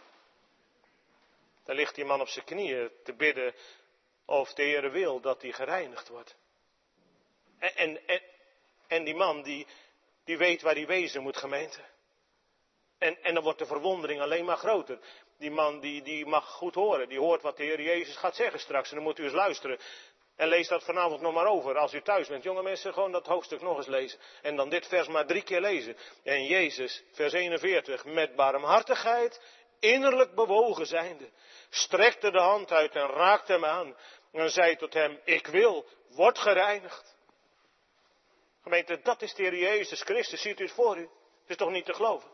Daar ligt die man op zijn knieën te bidden of de Heer wil dat hij gereinigd wordt. En, en, en, en die man die, die weet waar hij wezen moet, gemeente. En, en dan wordt de verwondering alleen maar groter. Die man die, die mag goed horen, die hoort wat de Heer Jezus gaat zeggen straks. En dan moet u eens luisteren. En lees dat vanavond nog maar over. Als u thuis bent, jonge mensen, gewoon dat hoofdstuk nog eens lezen. En dan dit vers maar drie keer lezen. En Jezus, vers eenenveertig, met barmhartigheid, innerlijk bewogen zijnde, strekte de hand uit en raakte hem aan. En zei tot hem, ik wil, word gereinigd. Gemeente, dat is de Heer Jezus Christus. Ziet u het voor u? Het is toch niet te geloven?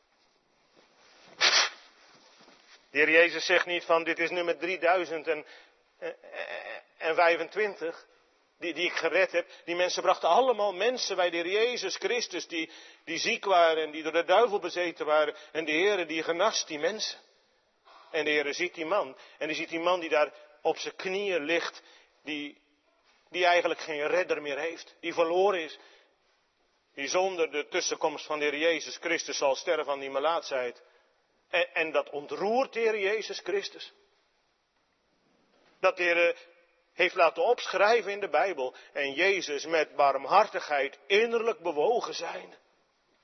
De Heer Jezus zegt niet van, dit is nummer drieduizend en... En vijfentwintig, die, die ik gered heb, die mensen brachten allemaal mensen bij de Heer Jezus Christus, die, die ziek waren en die door de duivel bezeten waren. En de Heer die genast die mensen. En de Heer ziet die man, en die ziet die man die daar op zijn knieën ligt, die, die eigenlijk geen redder meer heeft, die verloren is. Die zonder de tussenkomst van de Heer Jezus Christus zal sterven aan die melaatsheid. En, en dat ontroert de Heer Jezus Christus. Dat de Heer heeft laten opschrijven in de Bijbel. En Jezus met barmhartigheid innerlijk bewogen zijn.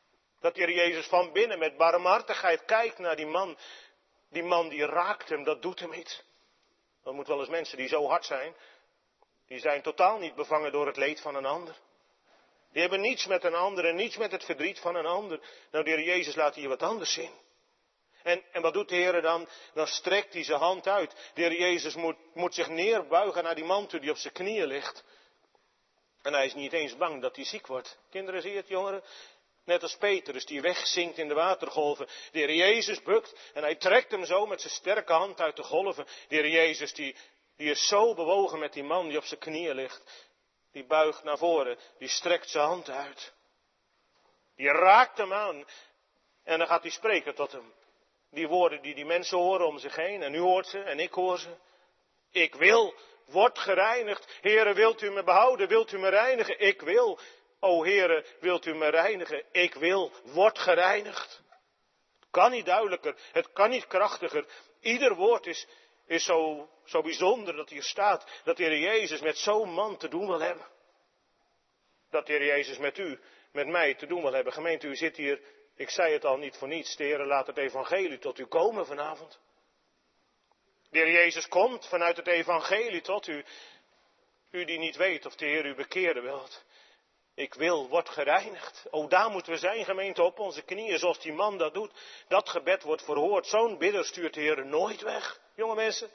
Dat de Heer Jezus van binnen met barmhartigheid kijkt naar die man. Die man die raakt hem, dat doet hem iets. Dat moet wel eens mensen die zo hard zijn. Die zijn totaal niet bevangen door het leed van een ander. Die hebben niets met een ander en niets met het verdriet van een ander. Nou, de Heer Jezus laat hier wat anders zien. En, en wat doet de Heer dan? Dan strekt hij zijn hand uit. De Heer Jezus moet, moet zich neerbuigen naar die man toe die op zijn knieën ligt. En hij is niet eens bang dat hij ziek wordt. Kinderen, zie je het, jongeren? Net als Petrus die wegzinkt in de watergolven. De Heer Jezus bukt en hij trekt hem zo met zijn sterke hand uit de golven. De Heer Jezus die, die is zo bewogen met die man die op zijn knieën ligt. Die buigt naar voren, die strekt zijn hand uit. Die raakt hem aan en dan gaat hij spreken tot hem. Die woorden die die mensen horen om zich heen en u hoort ze en ik hoor ze. Ik wil, word gereinigd. Heere, wilt u me behouden, wilt u me reinigen? Ik wil. O Heere, wilt u me reinigen? Ik wil, word gereinigd. Het kan niet duidelijker, het kan niet krachtiger. Ieder woord is, is zo, zo bijzonder dat hier staat. Dat de Heer Jezus met zo'n man te doen wil hebben. Dat de Heer Jezus met u, met mij te doen wil hebben. Gemeente, u zit hier, ik zei het al niet voor niets. De Heer laat het evangelie tot u komen vanavond. De Heer Jezus komt vanuit het evangelie tot u. U die niet weet of de Heer u bekeerde wilt. Ik wil, word gereinigd. O, daar moeten we zijn, gemeente, op onze knieën, zoals die man dat doet. Dat gebed wordt verhoord. Zo'n bidder stuurt de Heer nooit weg. Jonge mensen.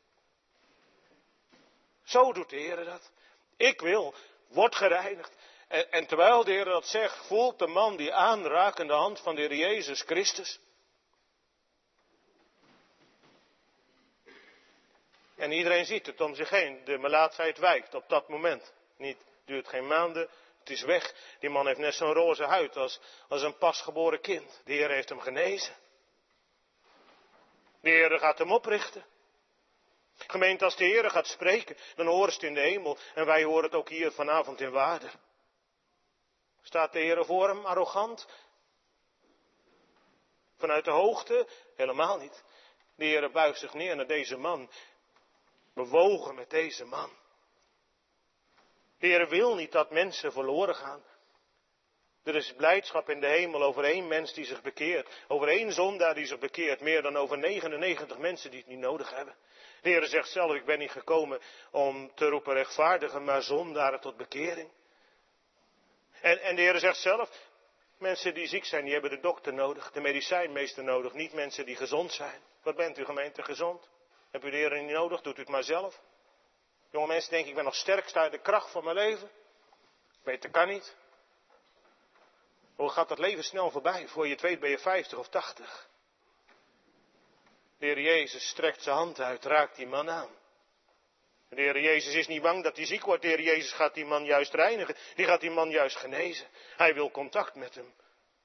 Zo doet de Heer dat. Ik wil, word gereinigd. En, en terwijl de Heer dat zegt, voelt de man die aanrakende hand van de Heer Jezus Christus. En iedereen ziet het om zich heen. De melaatsheid wijkt op dat moment. Niet, duurt geen maanden. Het is weg. Die man heeft net zo'n roze huid als, als een pasgeboren kind. De Heer heeft hem genezen. De Heer gaat hem oprichten. Gemeente, als de Heer gaat spreken, dan horen ze het in de hemel. En wij horen het ook hier vanavond in Waarder. Staat de Heer voor hem arrogant? Vanuit de hoogte? Helemaal niet. De Heer buigt zich neer naar deze man. Bewogen met deze man. De Heer wil niet dat mensen verloren gaan. Er is blijdschap in de hemel over één mens die zich bekeert. Over één zondaar die zich bekeert. Meer dan over negenennegentig mensen die het niet nodig hebben. De Heer zegt zelf, ik ben niet gekomen om te roepen rechtvaardigen, maar zondaren tot bekering. En, en de Heer zegt zelf, mensen die ziek zijn, die hebben de dokter nodig. De medicijnmeester nodig, niet mensen die gezond zijn. Wat bent u, gemeente, gezond? Heb u de Heer niet nodig? Doet u het maar zelf. Jonge mensen denken, ik ben nog sterk, sta in de kracht van mijn leven. Beter kan niet. Hoe gaat dat leven snel voorbij? Voor je het weet ben je vijftig of tachtig. De Heer Jezus strekt zijn hand uit, raakt die man aan. De Heer Jezus is niet bang dat hij ziek wordt. De Heer Jezus gaat die man juist reinigen. Die gaat die man juist genezen. Hij wil contact met hem.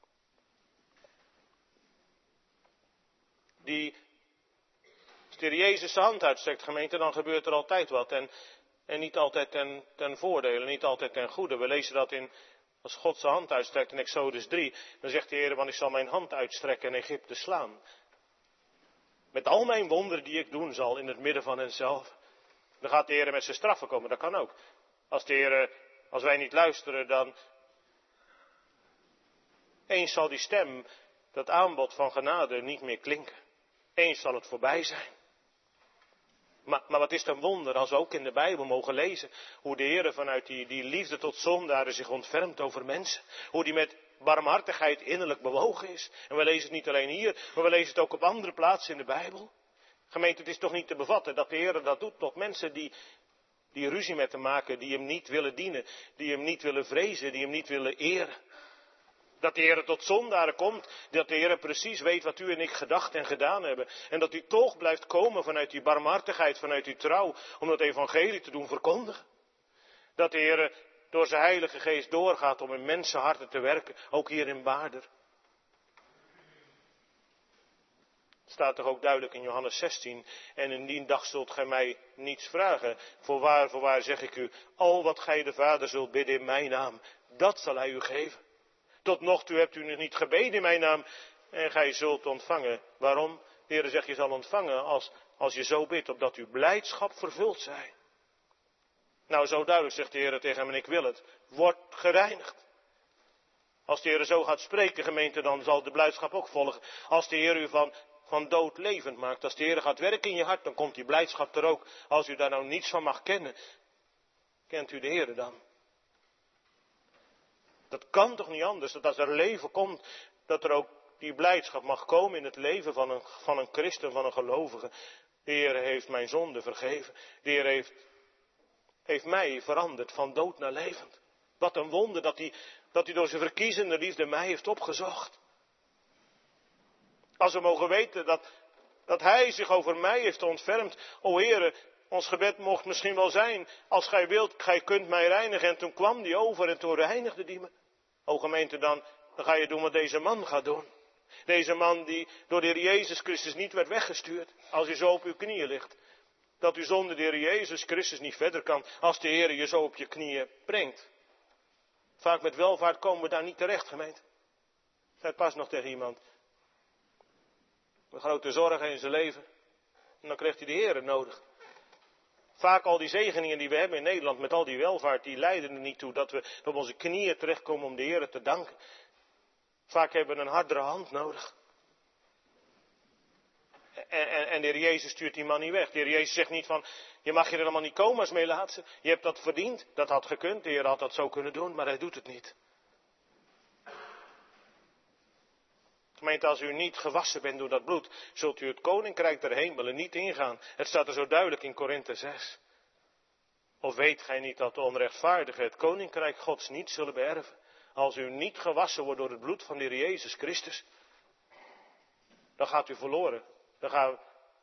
Die, als de Heer Jezus zijn hand uitstrekt, gemeente, dan gebeurt er altijd wat. En, en niet altijd ten, ten voordele, niet altijd ten goede. We lezen dat in, als God zijn hand uitstrekt in Exodus drie. Dan zegt de Heer, want ik zal mijn hand uitstrekken en Egypte slaan. Met al mijn wonderen die ik doen zal in het midden van henzelf. Dan gaat de Heer met zijn straffen komen, dat kan ook. Als de Heer, als wij niet luisteren, dan eens zal die stem, dat aanbod van genade, niet meer klinken. Eens zal het voorbij zijn. Maar, maar wat is het een wonder als we ook in de Bijbel mogen lezen hoe de Heer vanuit die, die liefde tot zondaren zich ontfermt over mensen. Hoe die met barmhartigheid innerlijk bewogen is. En we lezen het niet alleen hier, maar we lezen het ook op andere plaatsen in de Bijbel. Gemeente, het is toch niet te bevatten dat de Heer dat doet tot mensen die, die ruzie met hem maken, die hem niet willen dienen, die hem niet willen vrezen, die hem niet willen eren. Dat de Heer tot zondaren komt, dat de Heer precies weet wat u en ik gedacht en gedaan hebben. En dat u toch blijft komen vanuit die barmhartigheid, vanuit uw trouw, om dat evangelie te doen verkondigen. Dat de Heer door zijn Heilige Geest doorgaat om in mensenharten te werken, ook hier in Waarder. Het staat toch ook duidelijk in Johannes zestien. En in die dag zult gij mij niets vragen. Voorwaar, voorwaar zeg ik u, al wat gij de Vader zult bidden in mijn naam, dat zal hij u geven. Tot nog toe hebt u nog niet gebeden in mijn naam en gij zult ontvangen. Waarom? De Heer zegt, je zal ontvangen als, als je zo bidt, opdat uw blijdschap vervuld zij. Nou, zo duidelijk zegt de Heer tegen hem, en ik wil het, word gereinigd. Als de Heer zo gaat spreken, gemeente, dan zal de blijdschap ook volgen. Als de Heer u van, van dood levend maakt, als de Heer gaat werken in je hart, dan komt die blijdschap er ook. Als u daar nou niets van mag kennen, kent u de Heer dan? Dat kan toch niet anders, dat als er leven komt, dat er ook die blijdschap mag komen in het leven van een, van een christen, van een gelovige. De Heer heeft mijn zonde vergeven. De Heer heeft, heeft mij veranderd van dood naar levend. Wat een wonder dat hij, dat hij door zijn verkiezende liefde mij heeft opgezocht. Als we mogen weten dat, dat Hij zich over mij heeft ontfermd. O Heere, ons gebed mocht misschien wel zijn, als Gij wilt, Gij kunt mij reinigen. En toen kwam die over en toen reinigde die me. O gemeente, dan, dan ga je doen wat deze man gaat doen. Deze man die door de Heer Jezus Christus niet werd weggestuurd. Als u zo op uw knieën ligt. Dat u zonder de Heer Jezus Christus niet verder kan. Als de Heer je zo op je knieën brengt. Vaak met welvaart komen we daar niet terecht, gemeente. Zij pas nog tegen iemand. Met grote zorgen in zijn leven. En dan krijgt hij de Heer nodig. Vaak al die zegeningen die we hebben in Nederland met al die welvaart, die leiden er niet toe dat we op onze knieën terechtkomen om de Heer te danken. Vaak hebben we een hardere hand nodig. En, en, en de Heer Jezus stuurt die man niet weg. De Heer Jezus zegt niet van, je mag hier helemaal niet komen als meelaatse. Je hebt dat verdiend, dat had gekund. De Heer had dat zo kunnen doen, maar Hij doet het niet. Gemeente, als u niet gewassen bent door dat bloed, zult u het koninkrijk der hemelen niet ingaan. Het staat er zo duidelijk in Korinthe zes. Of weet gij niet dat de onrechtvaardigen het koninkrijk Gods niet zullen beërven? Als u niet gewassen wordt door het bloed van de Heer Jezus Christus, dan gaat u verloren. Dan, gaan,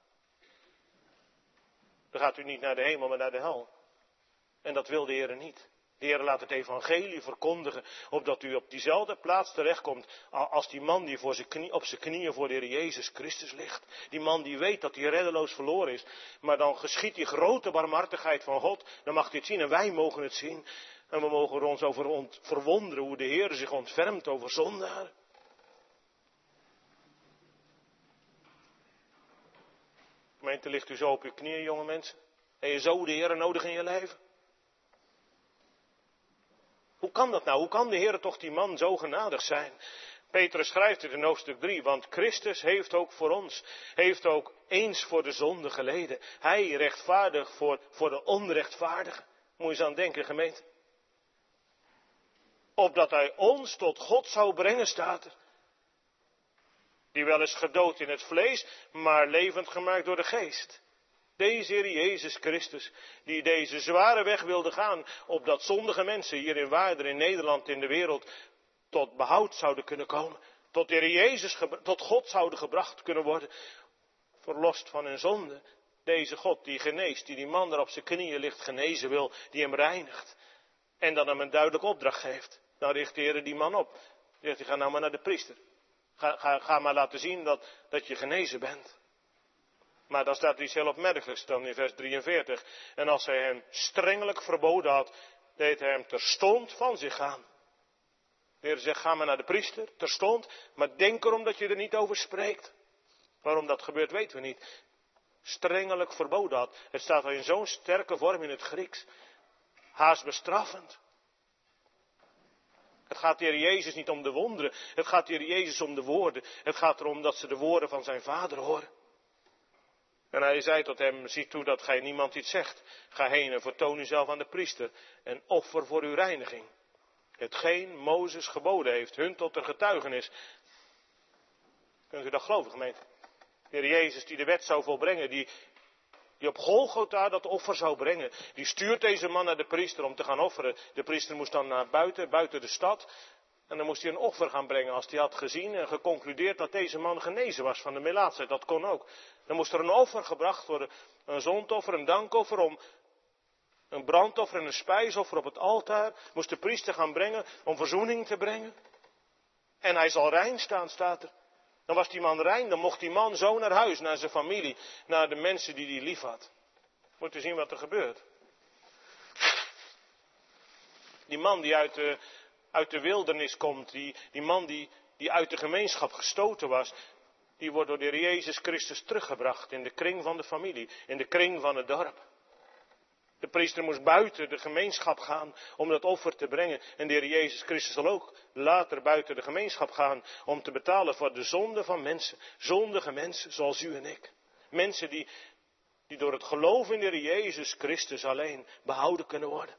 dan gaat u niet naar de hemel, maar naar de hel. En dat wil de Heer niet. De Heer laat het evangelie verkondigen, opdat u op diezelfde plaats terechtkomt als die man die voor zijn knie, op zijn knieën voor de Heer Jezus Christus ligt. Die man die weet dat hij reddeloos verloren is. Maar dan geschiet die grote barmhartigheid van God. Dan mag hij het zien en wij mogen het zien. En we mogen er ons over ont, verwonderen hoe de Heer zich ontfermt over zondaren. Gemeente, ligt u zo op uw knieën, jonge mensen? En je zo de Heer nodig in je leven? Hoe kan dat nou? Hoe kan de Heer toch die man zo genadig zijn? Petrus schrijft het in hoofdstuk drie, want Christus heeft ook voor ons, heeft ook eens voor de zonde geleden. Hij rechtvaardig voor, voor de onrechtvaardige. Moet je eens aan denken, gemeente. Opdat hij ons tot God zou brengen, staat er. Die wel is gedood in het vlees, maar levend gemaakt door de geest. Deze Heer Jezus Christus, die deze zware weg wilde gaan, opdat zondige mensen hier in Waarder, in Nederland, in de wereld, tot behoud zouden kunnen komen. Tot de Heer Jezus, tot God zouden gebracht kunnen worden. Verlost van hun zonde. Deze God die geneest, die die man daar op zijn knieën ligt genezen wil, die hem reinigt. En dan hem een duidelijke opdracht geeft. Dan richt de Heer die man op. Dan zegt hij, ga nou maar naar de priester. Ga, ga, ga maar laten zien dat, dat je genezen bent. Maar dan staat er iets heel opmerkelijks dan in vers drieënveertig. En als hij hem strengelijk verboden had, deed hij hem terstond van zich gaan. De Heer zegt, ga maar naar de priester, terstond. Maar denk erom dat je er niet over spreekt. Waarom dat gebeurt, weten we niet. Strengelijk verboden had. Het staat al in zo'n sterke vorm in het Grieks. Haast bestraffend. Het gaat de Heer Jezus niet om de wonderen. Het gaat de Heer Jezus om de woorden. Het gaat erom dat ze de woorden van zijn Vader horen. En hij zei tot hem, zie toe dat gij niemand iets zegt. Ga heen en vertoon uzelf aan de priester en offer voor uw reiniging. Hetgeen Mozes geboden heeft, hun tot een getuigenis. Kunt u dat geloven, gemeente? De Heer Jezus die de wet zou volbrengen, die, die op Golgotha dat offer zou brengen. Die stuurt deze man naar de priester om te gaan offeren. De priester moest dan naar buiten, buiten de stad. En dan moest hij een offer gaan brengen als hij had gezien en geconcludeerd dat deze man genezen was van de melaatsheid. Dat kon ook. Dan moest er een offer gebracht worden. Een zondoffer, een dankoffer, om een brandoffer en een spijsoffer op het altaar. Moest de priester gaan brengen om verzoening te brengen. En hij zal rein staan, staat er. Dan was die man rein, dan mocht die man zo naar huis, naar zijn familie, naar de mensen die hij lief had. Moet u zien wat er gebeurt. Die man die uit de, uit de wildernis komt, die, die man die, die uit de gemeenschap gestoten was, die wordt door de Heer Jezus Christus teruggebracht in de kring van de familie, in de kring van het dorp. De priester moest buiten de gemeenschap gaan om dat offer te brengen. En de Heer Jezus Christus zal ook later buiten de gemeenschap gaan om te betalen voor de zonde van mensen. Zondige mensen zoals u en ik. Mensen die, die door het geloof in de Heer Jezus Christus alleen behouden kunnen worden.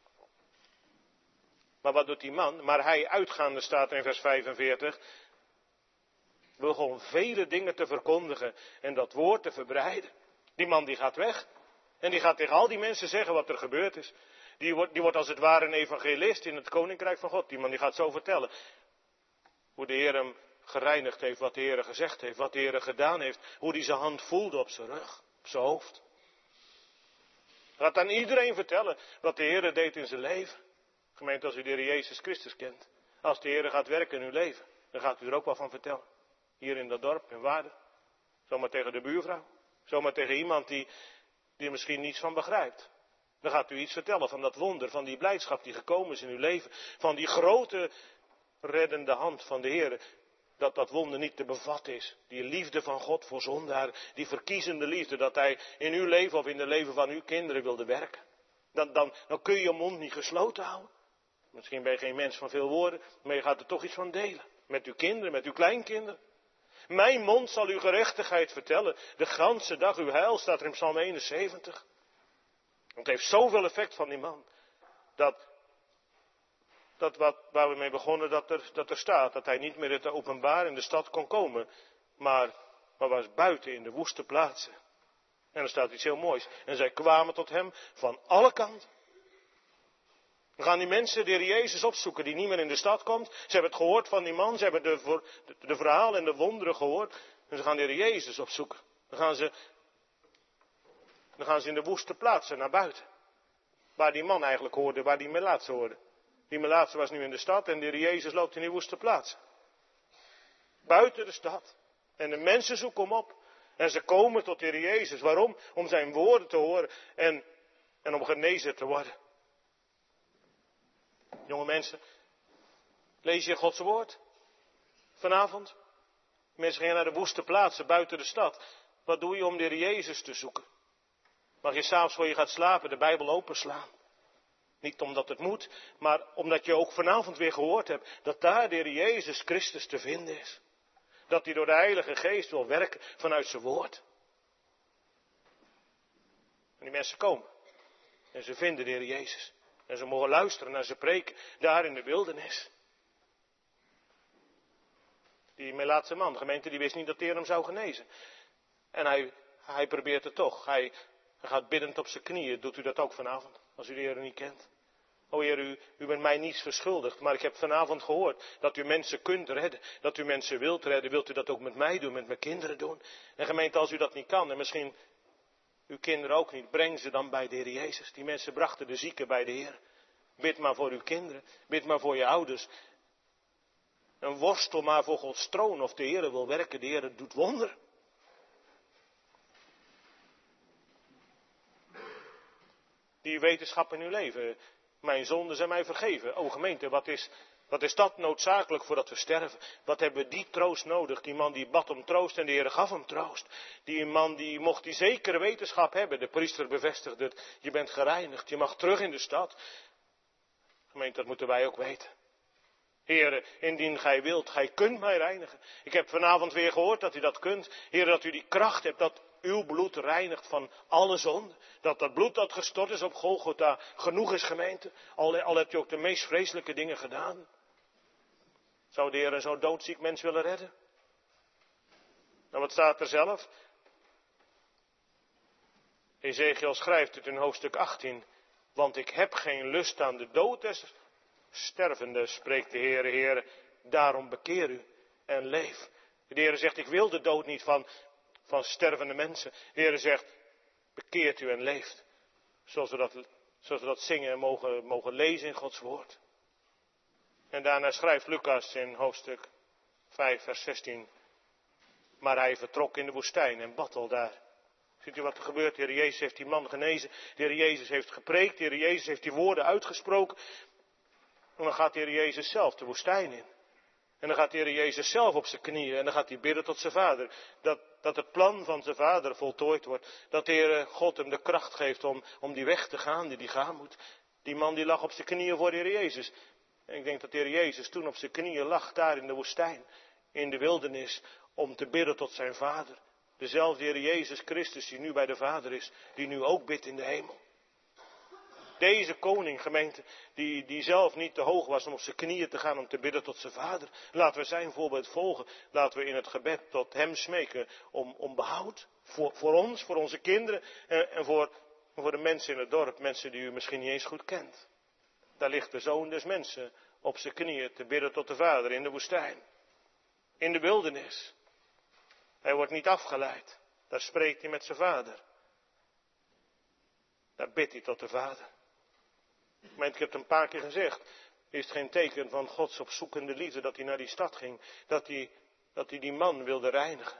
Maar wat doet die man? Maar hij uitgaande staat in vers vijfenveertig. Begon vele dingen te verkondigen en dat woord te verbreiden. Die man die gaat weg. En die gaat tegen al die mensen zeggen wat er gebeurd is. Die wordt, die wordt als het ware een evangelist in het koninkrijk van God. Die man die gaat zo vertellen. Hoe de Heer hem gereinigd heeft, wat de Heer gezegd heeft, wat de Heer gedaan heeft. Hoe hij zijn hand voelde op zijn rug, op zijn hoofd. Hij gaat aan iedereen vertellen wat de Heer deed in zijn leven. Gemeente, als u de Heer Jezus Christus kent. Als de Heer gaat werken in uw leven, dan gaat u er ook wel van vertellen. Hier in dat dorp, in Waarden. Zomaar tegen de buurvrouw. Zomaar tegen iemand die, die er misschien niets van begrijpt. Dan gaat u iets vertellen van dat wonder, van die blijdschap die gekomen is in uw leven. Van die grote reddende hand van de Heer. Dat dat wonder niet te bevatten is. Die liefde van God voor zondaar. Die verkiezende liefde dat Hij in uw leven of in het leven van uw kinderen wilde werken. Dan, dan, dan kun je je mond niet gesloten houden. Misschien ben je geen mens van veel woorden, maar je gaat er toch iets van delen. Met uw kinderen, met uw kleinkinderen. Mijn mond zal uw gerechtigheid vertellen. De ganse dag uw heil, staat er in Psalm eenenzeventig. Het heeft zoveel effect van die man. Dat, dat wat, waar we mee begonnen, dat er, dat er staat. Dat hij niet meer in het openbaar in de stad kon komen. Maar, maar was buiten in de woeste plaatsen. En er staat iets heel moois. En zij kwamen tot hem van alle kanten. Dan gaan die mensen de Heer Jezus opzoeken die niet meer in de stad komt. Ze hebben het gehoord van die man. Ze hebben de, de, de verhalen en de wonderen gehoord. En ze gaan de Heer Jezus opzoeken. Dan gaan ze, dan gaan ze in de woeste plaatsen naar buiten. Waar die man eigenlijk hoorde, waar die melaatse hoorde. Die melaatse was nu in de stad en de Heer Jezus loopt in die woeste plaatsen. Buiten de stad. En de mensen zoeken hem op. En ze komen tot de Heer Jezus. Waarom? Om zijn woorden te horen en, en om genezen te worden. Jonge mensen, lees je Gods woord vanavond? Mensen gaan naar de woeste plaatsen buiten de stad. Wat doe je om de Heer Jezus te zoeken? Mag je s'avonds voor je gaat slapen de Bijbel openslaan? Niet omdat het moet, maar omdat je ook vanavond weer gehoord hebt dat daar de Heer Jezus Christus te vinden is. Dat hij door de Heilige Geest wil werken vanuit zijn woord. En die mensen komen en ze vinden de Heer Jezus. En ze mogen luisteren naar zijn preken daar in de wildernis. Die melaatse man, gemeente, die wist niet dat de Heer hem zou genezen. En hij, hij probeert het toch. Hij, hij gaat biddend op zijn knieën. Doet u dat ook vanavond, als u de Heer niet kent? O Heer, u, u bent mij niets verschuldigd, maar ik heb vanavond gehoord dat u mensen kunt redden. Dat u mensen wilt redden. Wilt u dat ook met mij doen, met mijn kinderen doen? En gemeente, als u dat niet kan, en misschien uw kinderen ook niet, breng ze dan bij de Heer Jezus. Die mensen brachten de zieken bij de Heer. Bid maar voor uw kinderen. Bid maar voor je ouders. En worstel maar voor Gods troon of de Heer wil werken. De Heer doet wonderen. Die wetenschap in uw leven. Mijn zonden zijn mij vergeven. O gemeente, wat is, wat is dat noodzakelijk voordat we sterven? Wat hebben we die troost nodig? Die man die bad om troost en de Heer gaf hem troost. Die man die mocht die zekere wetenschap hebben. De priester bevestigde het. Je bent gereinigd. Je mag terug in de stad. Gemeente, dat moeten wij ook weten. Heer, indien gij wilt, gij kunt mij reinigen. Ik heb vanavond weer gehoord dat u dat kunt. Heer, dat u die kracht hebt, dat uw bloed reinigt van alle zonde. Dat dat bloed dat gestort is op Golgotha genoeg is, gemeente. Al, al hebt u ook de meest vreselijke dingen gedaan. Zou de Heer een zo doodziek mens willen redden? Nou, wat staat er zelf? Ezekiel schrijft het in hoofdstuk achttien. Want ik heb geen lust aan de dood des stervende, spreekt de Heer, Heer. Daarom bekeer u en leef. De Heer zegt, ik wil de dood niet van, van stervende mensen. De Heer zegt, bekeert u en leeft. Zoals we dat, zoals we dat zingen en mogen, mogen lezen in Gods woord. En daarna schrijft Lucas in hoofdstuk vijf, vers zestien. Maar hij vertrok in de woestijn en bad al daar. Ziet u wat er gebeurt? De Heer Jezus heeft die man genezen. De Heer Jezus heeft gepreekt. De Heer Jezus heeft die woorden uitgesproken. En dan gaat de Heer Jezus zelf de woestijn in. En dan gaat de Heer Jezus zelf op zijn knieën. En dan gaat hij bidden tot zijn vader. Dat, dat het plan van zijn vader voltooid wordt. Dat de Heere God hem de kracht geeft om, om die weg te gaan die hij gaan moet. Die man die lag op zijn knieën voor de Heer Jezus. En ik denk dat de Heer Jezus toen op zijn knieën lag daar in de woestijn. In de wildernis. Om te bidden tot zijn vader. Dezelfde Heer Jezus Christus die nu bij de Vader is. Die nu ook bidt in de hemel. Deze koning, gemeente, die, die zelf niet te hoog was om op zijn knieën te gaan om te bidden tot zijn vader. Laten we zijn voorbeeld volgen. Laten we in het gebed tot hem smeken om, om behoud. Voor, voor ons, voor onze kinderen en, en voor, voor de mensen in het dorp. Mensen die u misschien niet eens goed kent. Daar ligt de zoon des mensen op zijn knieën te bidden tot de vader in de woestijn. In de wildernis. Hij wordt niet afgeleid. Daar spreekt hij met zijn vader. Daar bidt hij tot de vader. Maar ik heb het een paar keer gezegd. Is het geen teken van Gods opzoekende liefde dat hij naar die stad ging. Dat hij, dat hij die man wilde reinigen.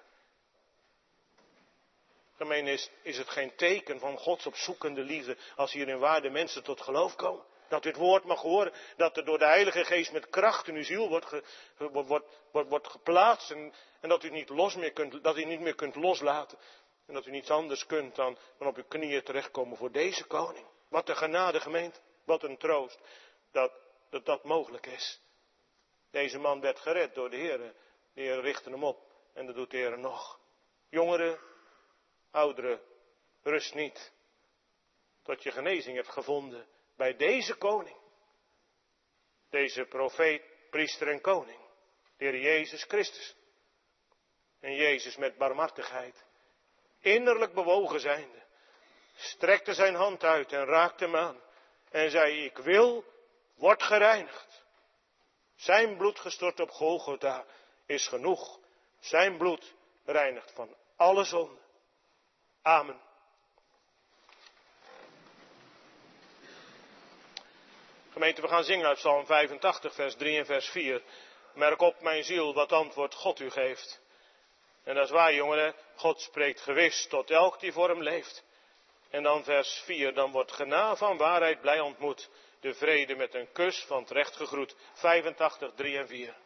Gemeen is, is het geen teken van Gods opzoekende liefde als hier in waarde mensen tot geloof komen. Dat u het woord mag horen. Dat er door de Heilige Geest met kracht in uw ziel wordt, ge, wordt, wordt, wordt geplaatst. En, en dat u niet los meer kunt, dat u niet meer kunt loslaten. En dat u niets anders kunt dan, dan op uw knieën terechtkomen voor deze koning. Wat een genade, gemeente. Wat een troost. Dat, dat dat mogelijk is. Deze man werd gered door de Heer. De Heer richtte hem op. En dat doet de Heer nog. Jongeren, ouderen, rust niet. Tot je genezing hebt gevonden bij deze koning. Deze profeet, priester en koning. De Heer Jezus Christus. En Jezus met barmhartigheid. Innerlijk bewogen zijnde. Strekte zijn hand uit en raakte hem aan. En zei, ik wil, word gereinigd. Zijn bloed gestort op Golgotha is genoeg. Zijn bloed reinigt van alle zonde. Amen. Gemeente, we gaan zingen uit Psalm vijfentachtig, vers drie en vers vier. Merk op, mijn ziel, wat antwoord God u geeft. En dat is waar, jongeren. God spreekt gewis tot elk die voor hem leeft. En dan vers vier. Dan wordt genade van waarheid blij ontmoet. De vrede met een kus van het recht gegroet. vijfentachtig, drie en vier.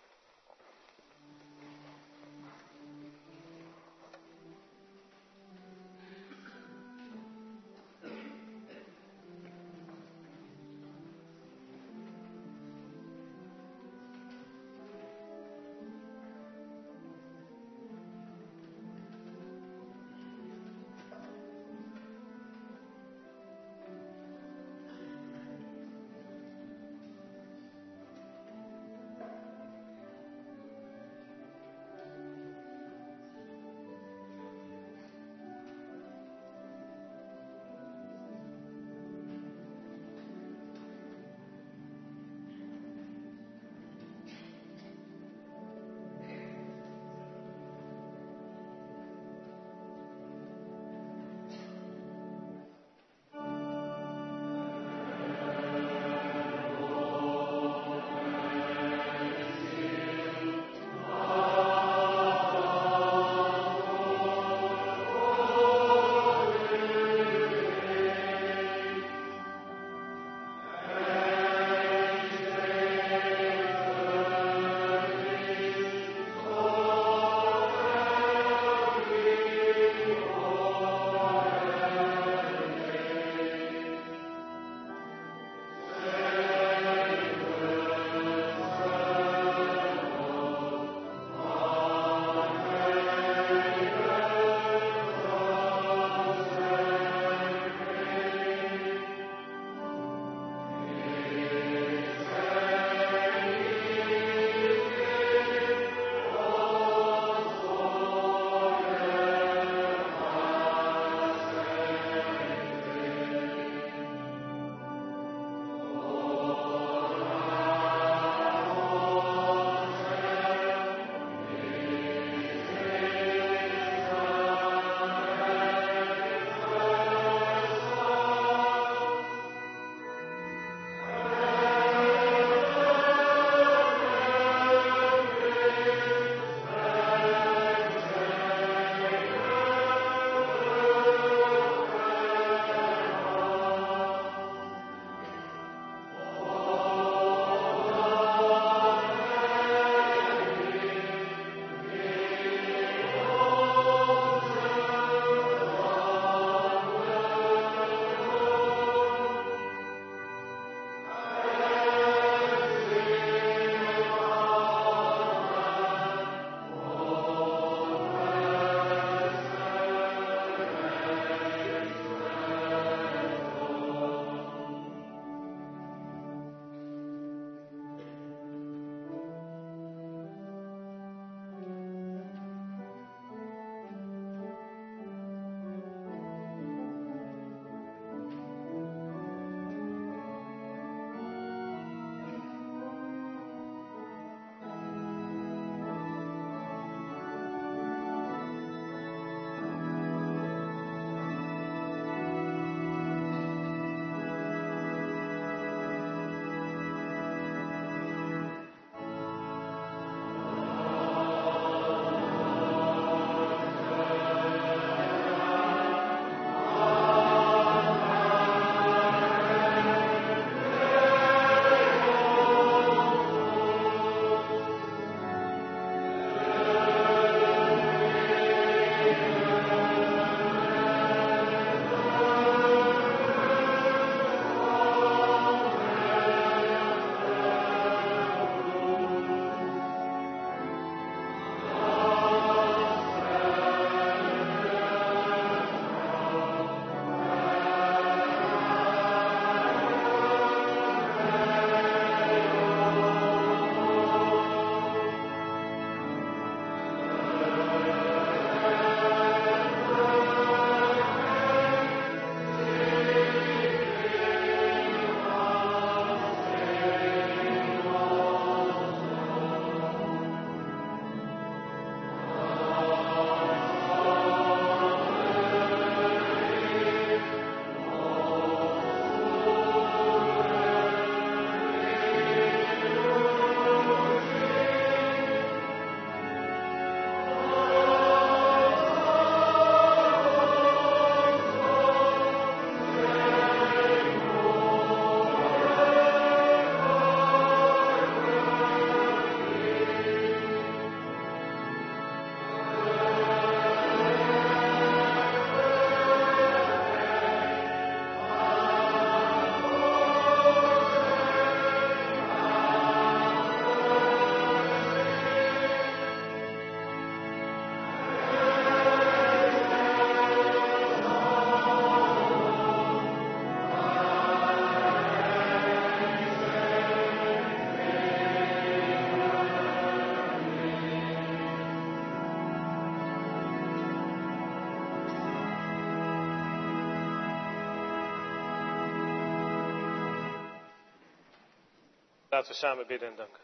Laten we samen bidden en danken.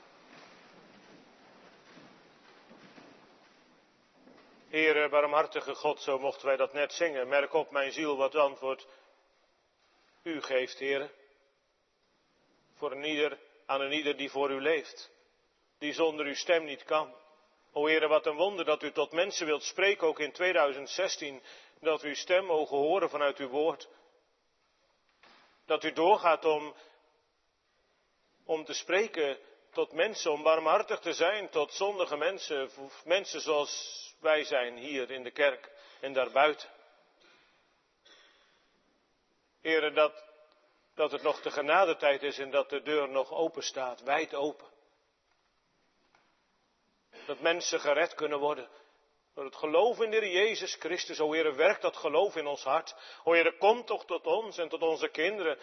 Heere, barmhartige God, zo mochten wij dat net zingen. Merk op mijn ziel wat antwoord u geeft, Heere. Voor een ieder, aan een ieder die voor u leeft. Die zonder uw stem niet kan. O Heere, wat een wonder dat u tot mensen wilt spreken, ook in tweeduizend zestien. Dat we uw stem mogen horen vanuit uw woord. Dat u doorgaat om, om te spreken tot mensen, om barmhartig te zijn tot zondige mensen. Mensen zoals wij zijn hier in de kerk en daarbuiten. Heere, dat, dat het nog de genadetijd is en dat de deur nog open staat, wijd open. Dat mensen gered kunnen worden. Door het geloof in de Heer Jezus Christus. O Heere, werk dat geloof in ons hart. O Heere, kom toch tot ons en tot onze kinderen.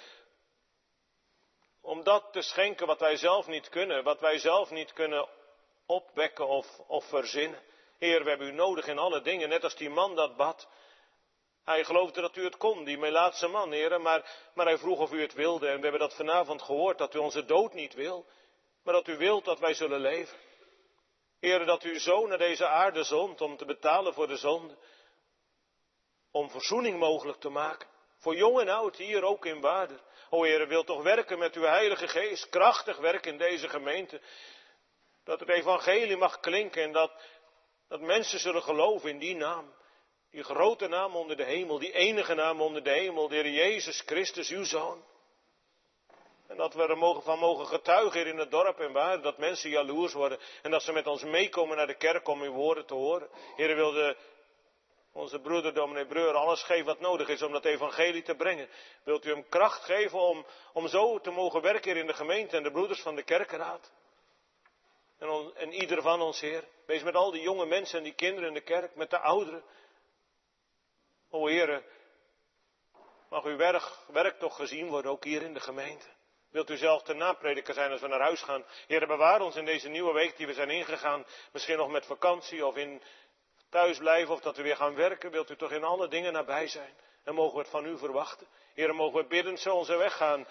Om dat te schenken wat wij zelf niet kunnen. Wat wij zelf niet kunnen opwekken of, of verzinnen. Heer, we hebben u nodig in alle dingen. Net als die man dat bad. Hij geloofde dat u het kon, die Melaatse man, Heer. Maar, maar hij vroeg of u het wilde. En we hebben dat vanavond gehoord. Dat u onze dood niet wil. Maar dat u wilt dat wij zullen leven. Heer, dat u zo naar deze aarde zond om te betalen voor de zonde. Om verzoening mogelijk te maken. Voor jong en oud, hier ook in Waarder. O Heer, wil toch werken met uw Heilige Geest. Krachtig werken in deze gemeente. Dat het evangelie mag klinken en dat, dat mensen zullen geloven in die naam. Die grote naam onder de hemel, die enige naam onder de hemel. De Heer Jezus Christus, uw Zoon. En dat we er mogen van mogen getuigen hier in het dorp en waar. Dat mensen jaloers worden. En dat ze met ons meekomen naar de kerk om uw woorden te horen. Heer, wilde onze broeder dominee Breur alles geven wat nodig is om dat evangelie te brengen. Wilt u hem kracht geven om, om zo te mogen werken hier in de gemeente en de broeders van de kerkenraad. En, on, en ieder van ons, Heer. Wees met al die jonge mensen en die kinderen in de kerk. Met de ouderen. O Heer, mag uw werk, werk toch gezien worden ook hier in de gemeente. Wilt u zelf de naprediker zijn als we naar huis gaan. Heer, bewaar ons in deze nieuwe week die we zijn ingegaan. Misschien nog met vakantie of in thuis blijven of dat we weer gaan werken. Wilt u toch in alle dingen nabij zijn. En mogen we het van u verwachten. Heer, mogen we bidden zo onze weg gaan.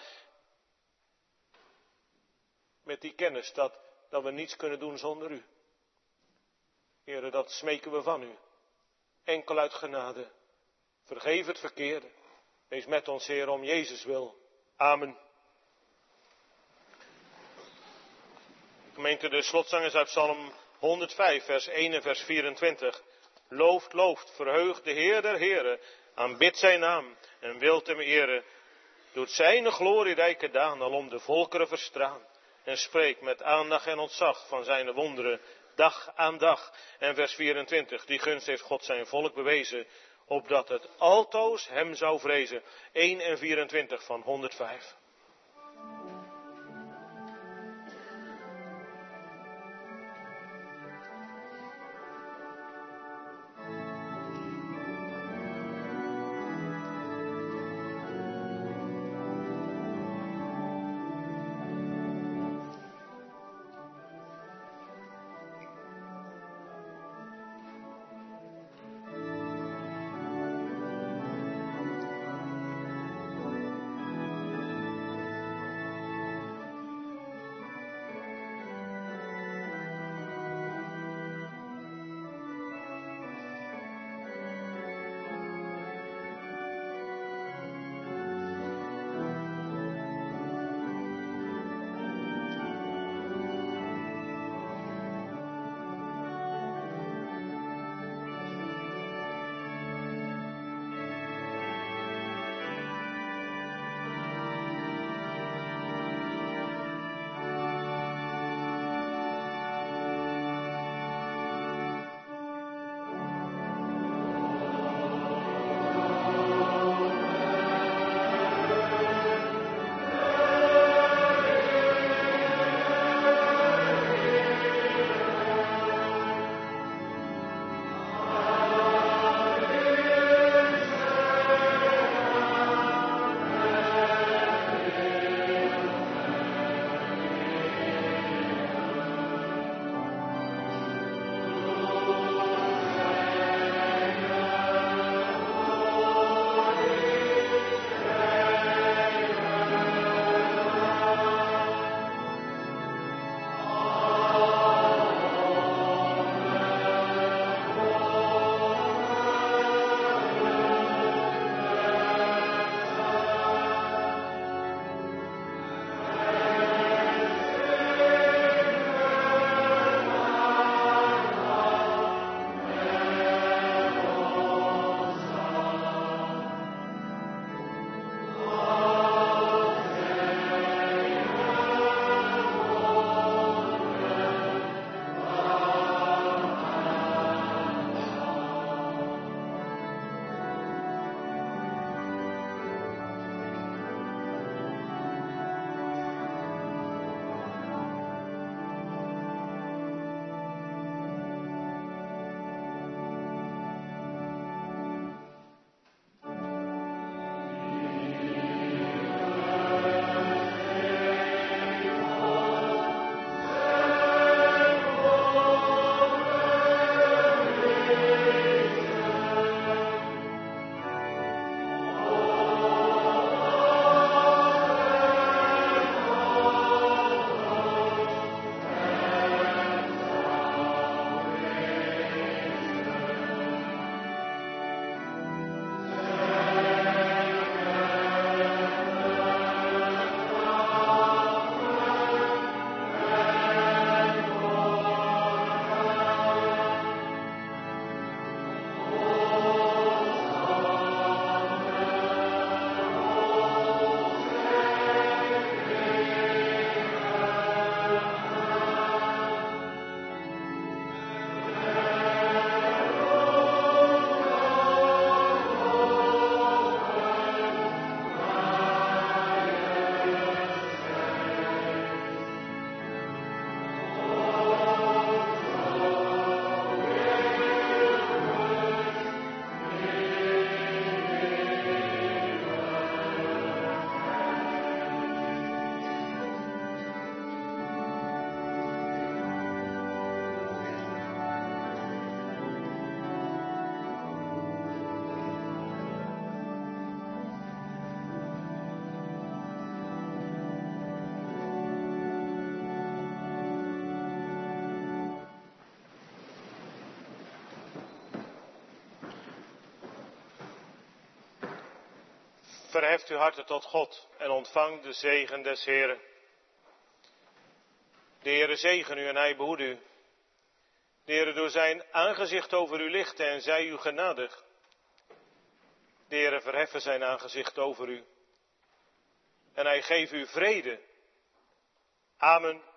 Met die kennis dat, dat we niets kunnen doen zonder u. Heer, dat smeken we van u. Enkel uit genade. Vergeef het verkeerde. Wees met ons, Heer, om Jezus wil. Amen. Gemeente, de slotzang is uit Psalm honderdvijf, vers één en vers vierentwintig. Looft, looft, verheugt de Heer der Heren, aanbidt zijn naam en wilt hem eren. Doet zijn glorierijke daan alom de volkeren verstraan. En spreekt met aandacht en ontzag van zijn wonderen, dag aan dag. En vers vierentwintig, die gunst heeft God zijn volk bewezen, opdat het altoos hem zou vrezen. één en vierentwintig van honderdvijf. Verheft uw harten tot God en ontvang de zegen des Heeren. De Heere zegen u en hij behoed u. De Heere door zijn aangezicht over u lichten en zij u genadig. De Heere verheffen zijn aangezicht over u. En hij geeft u vrede. Amen.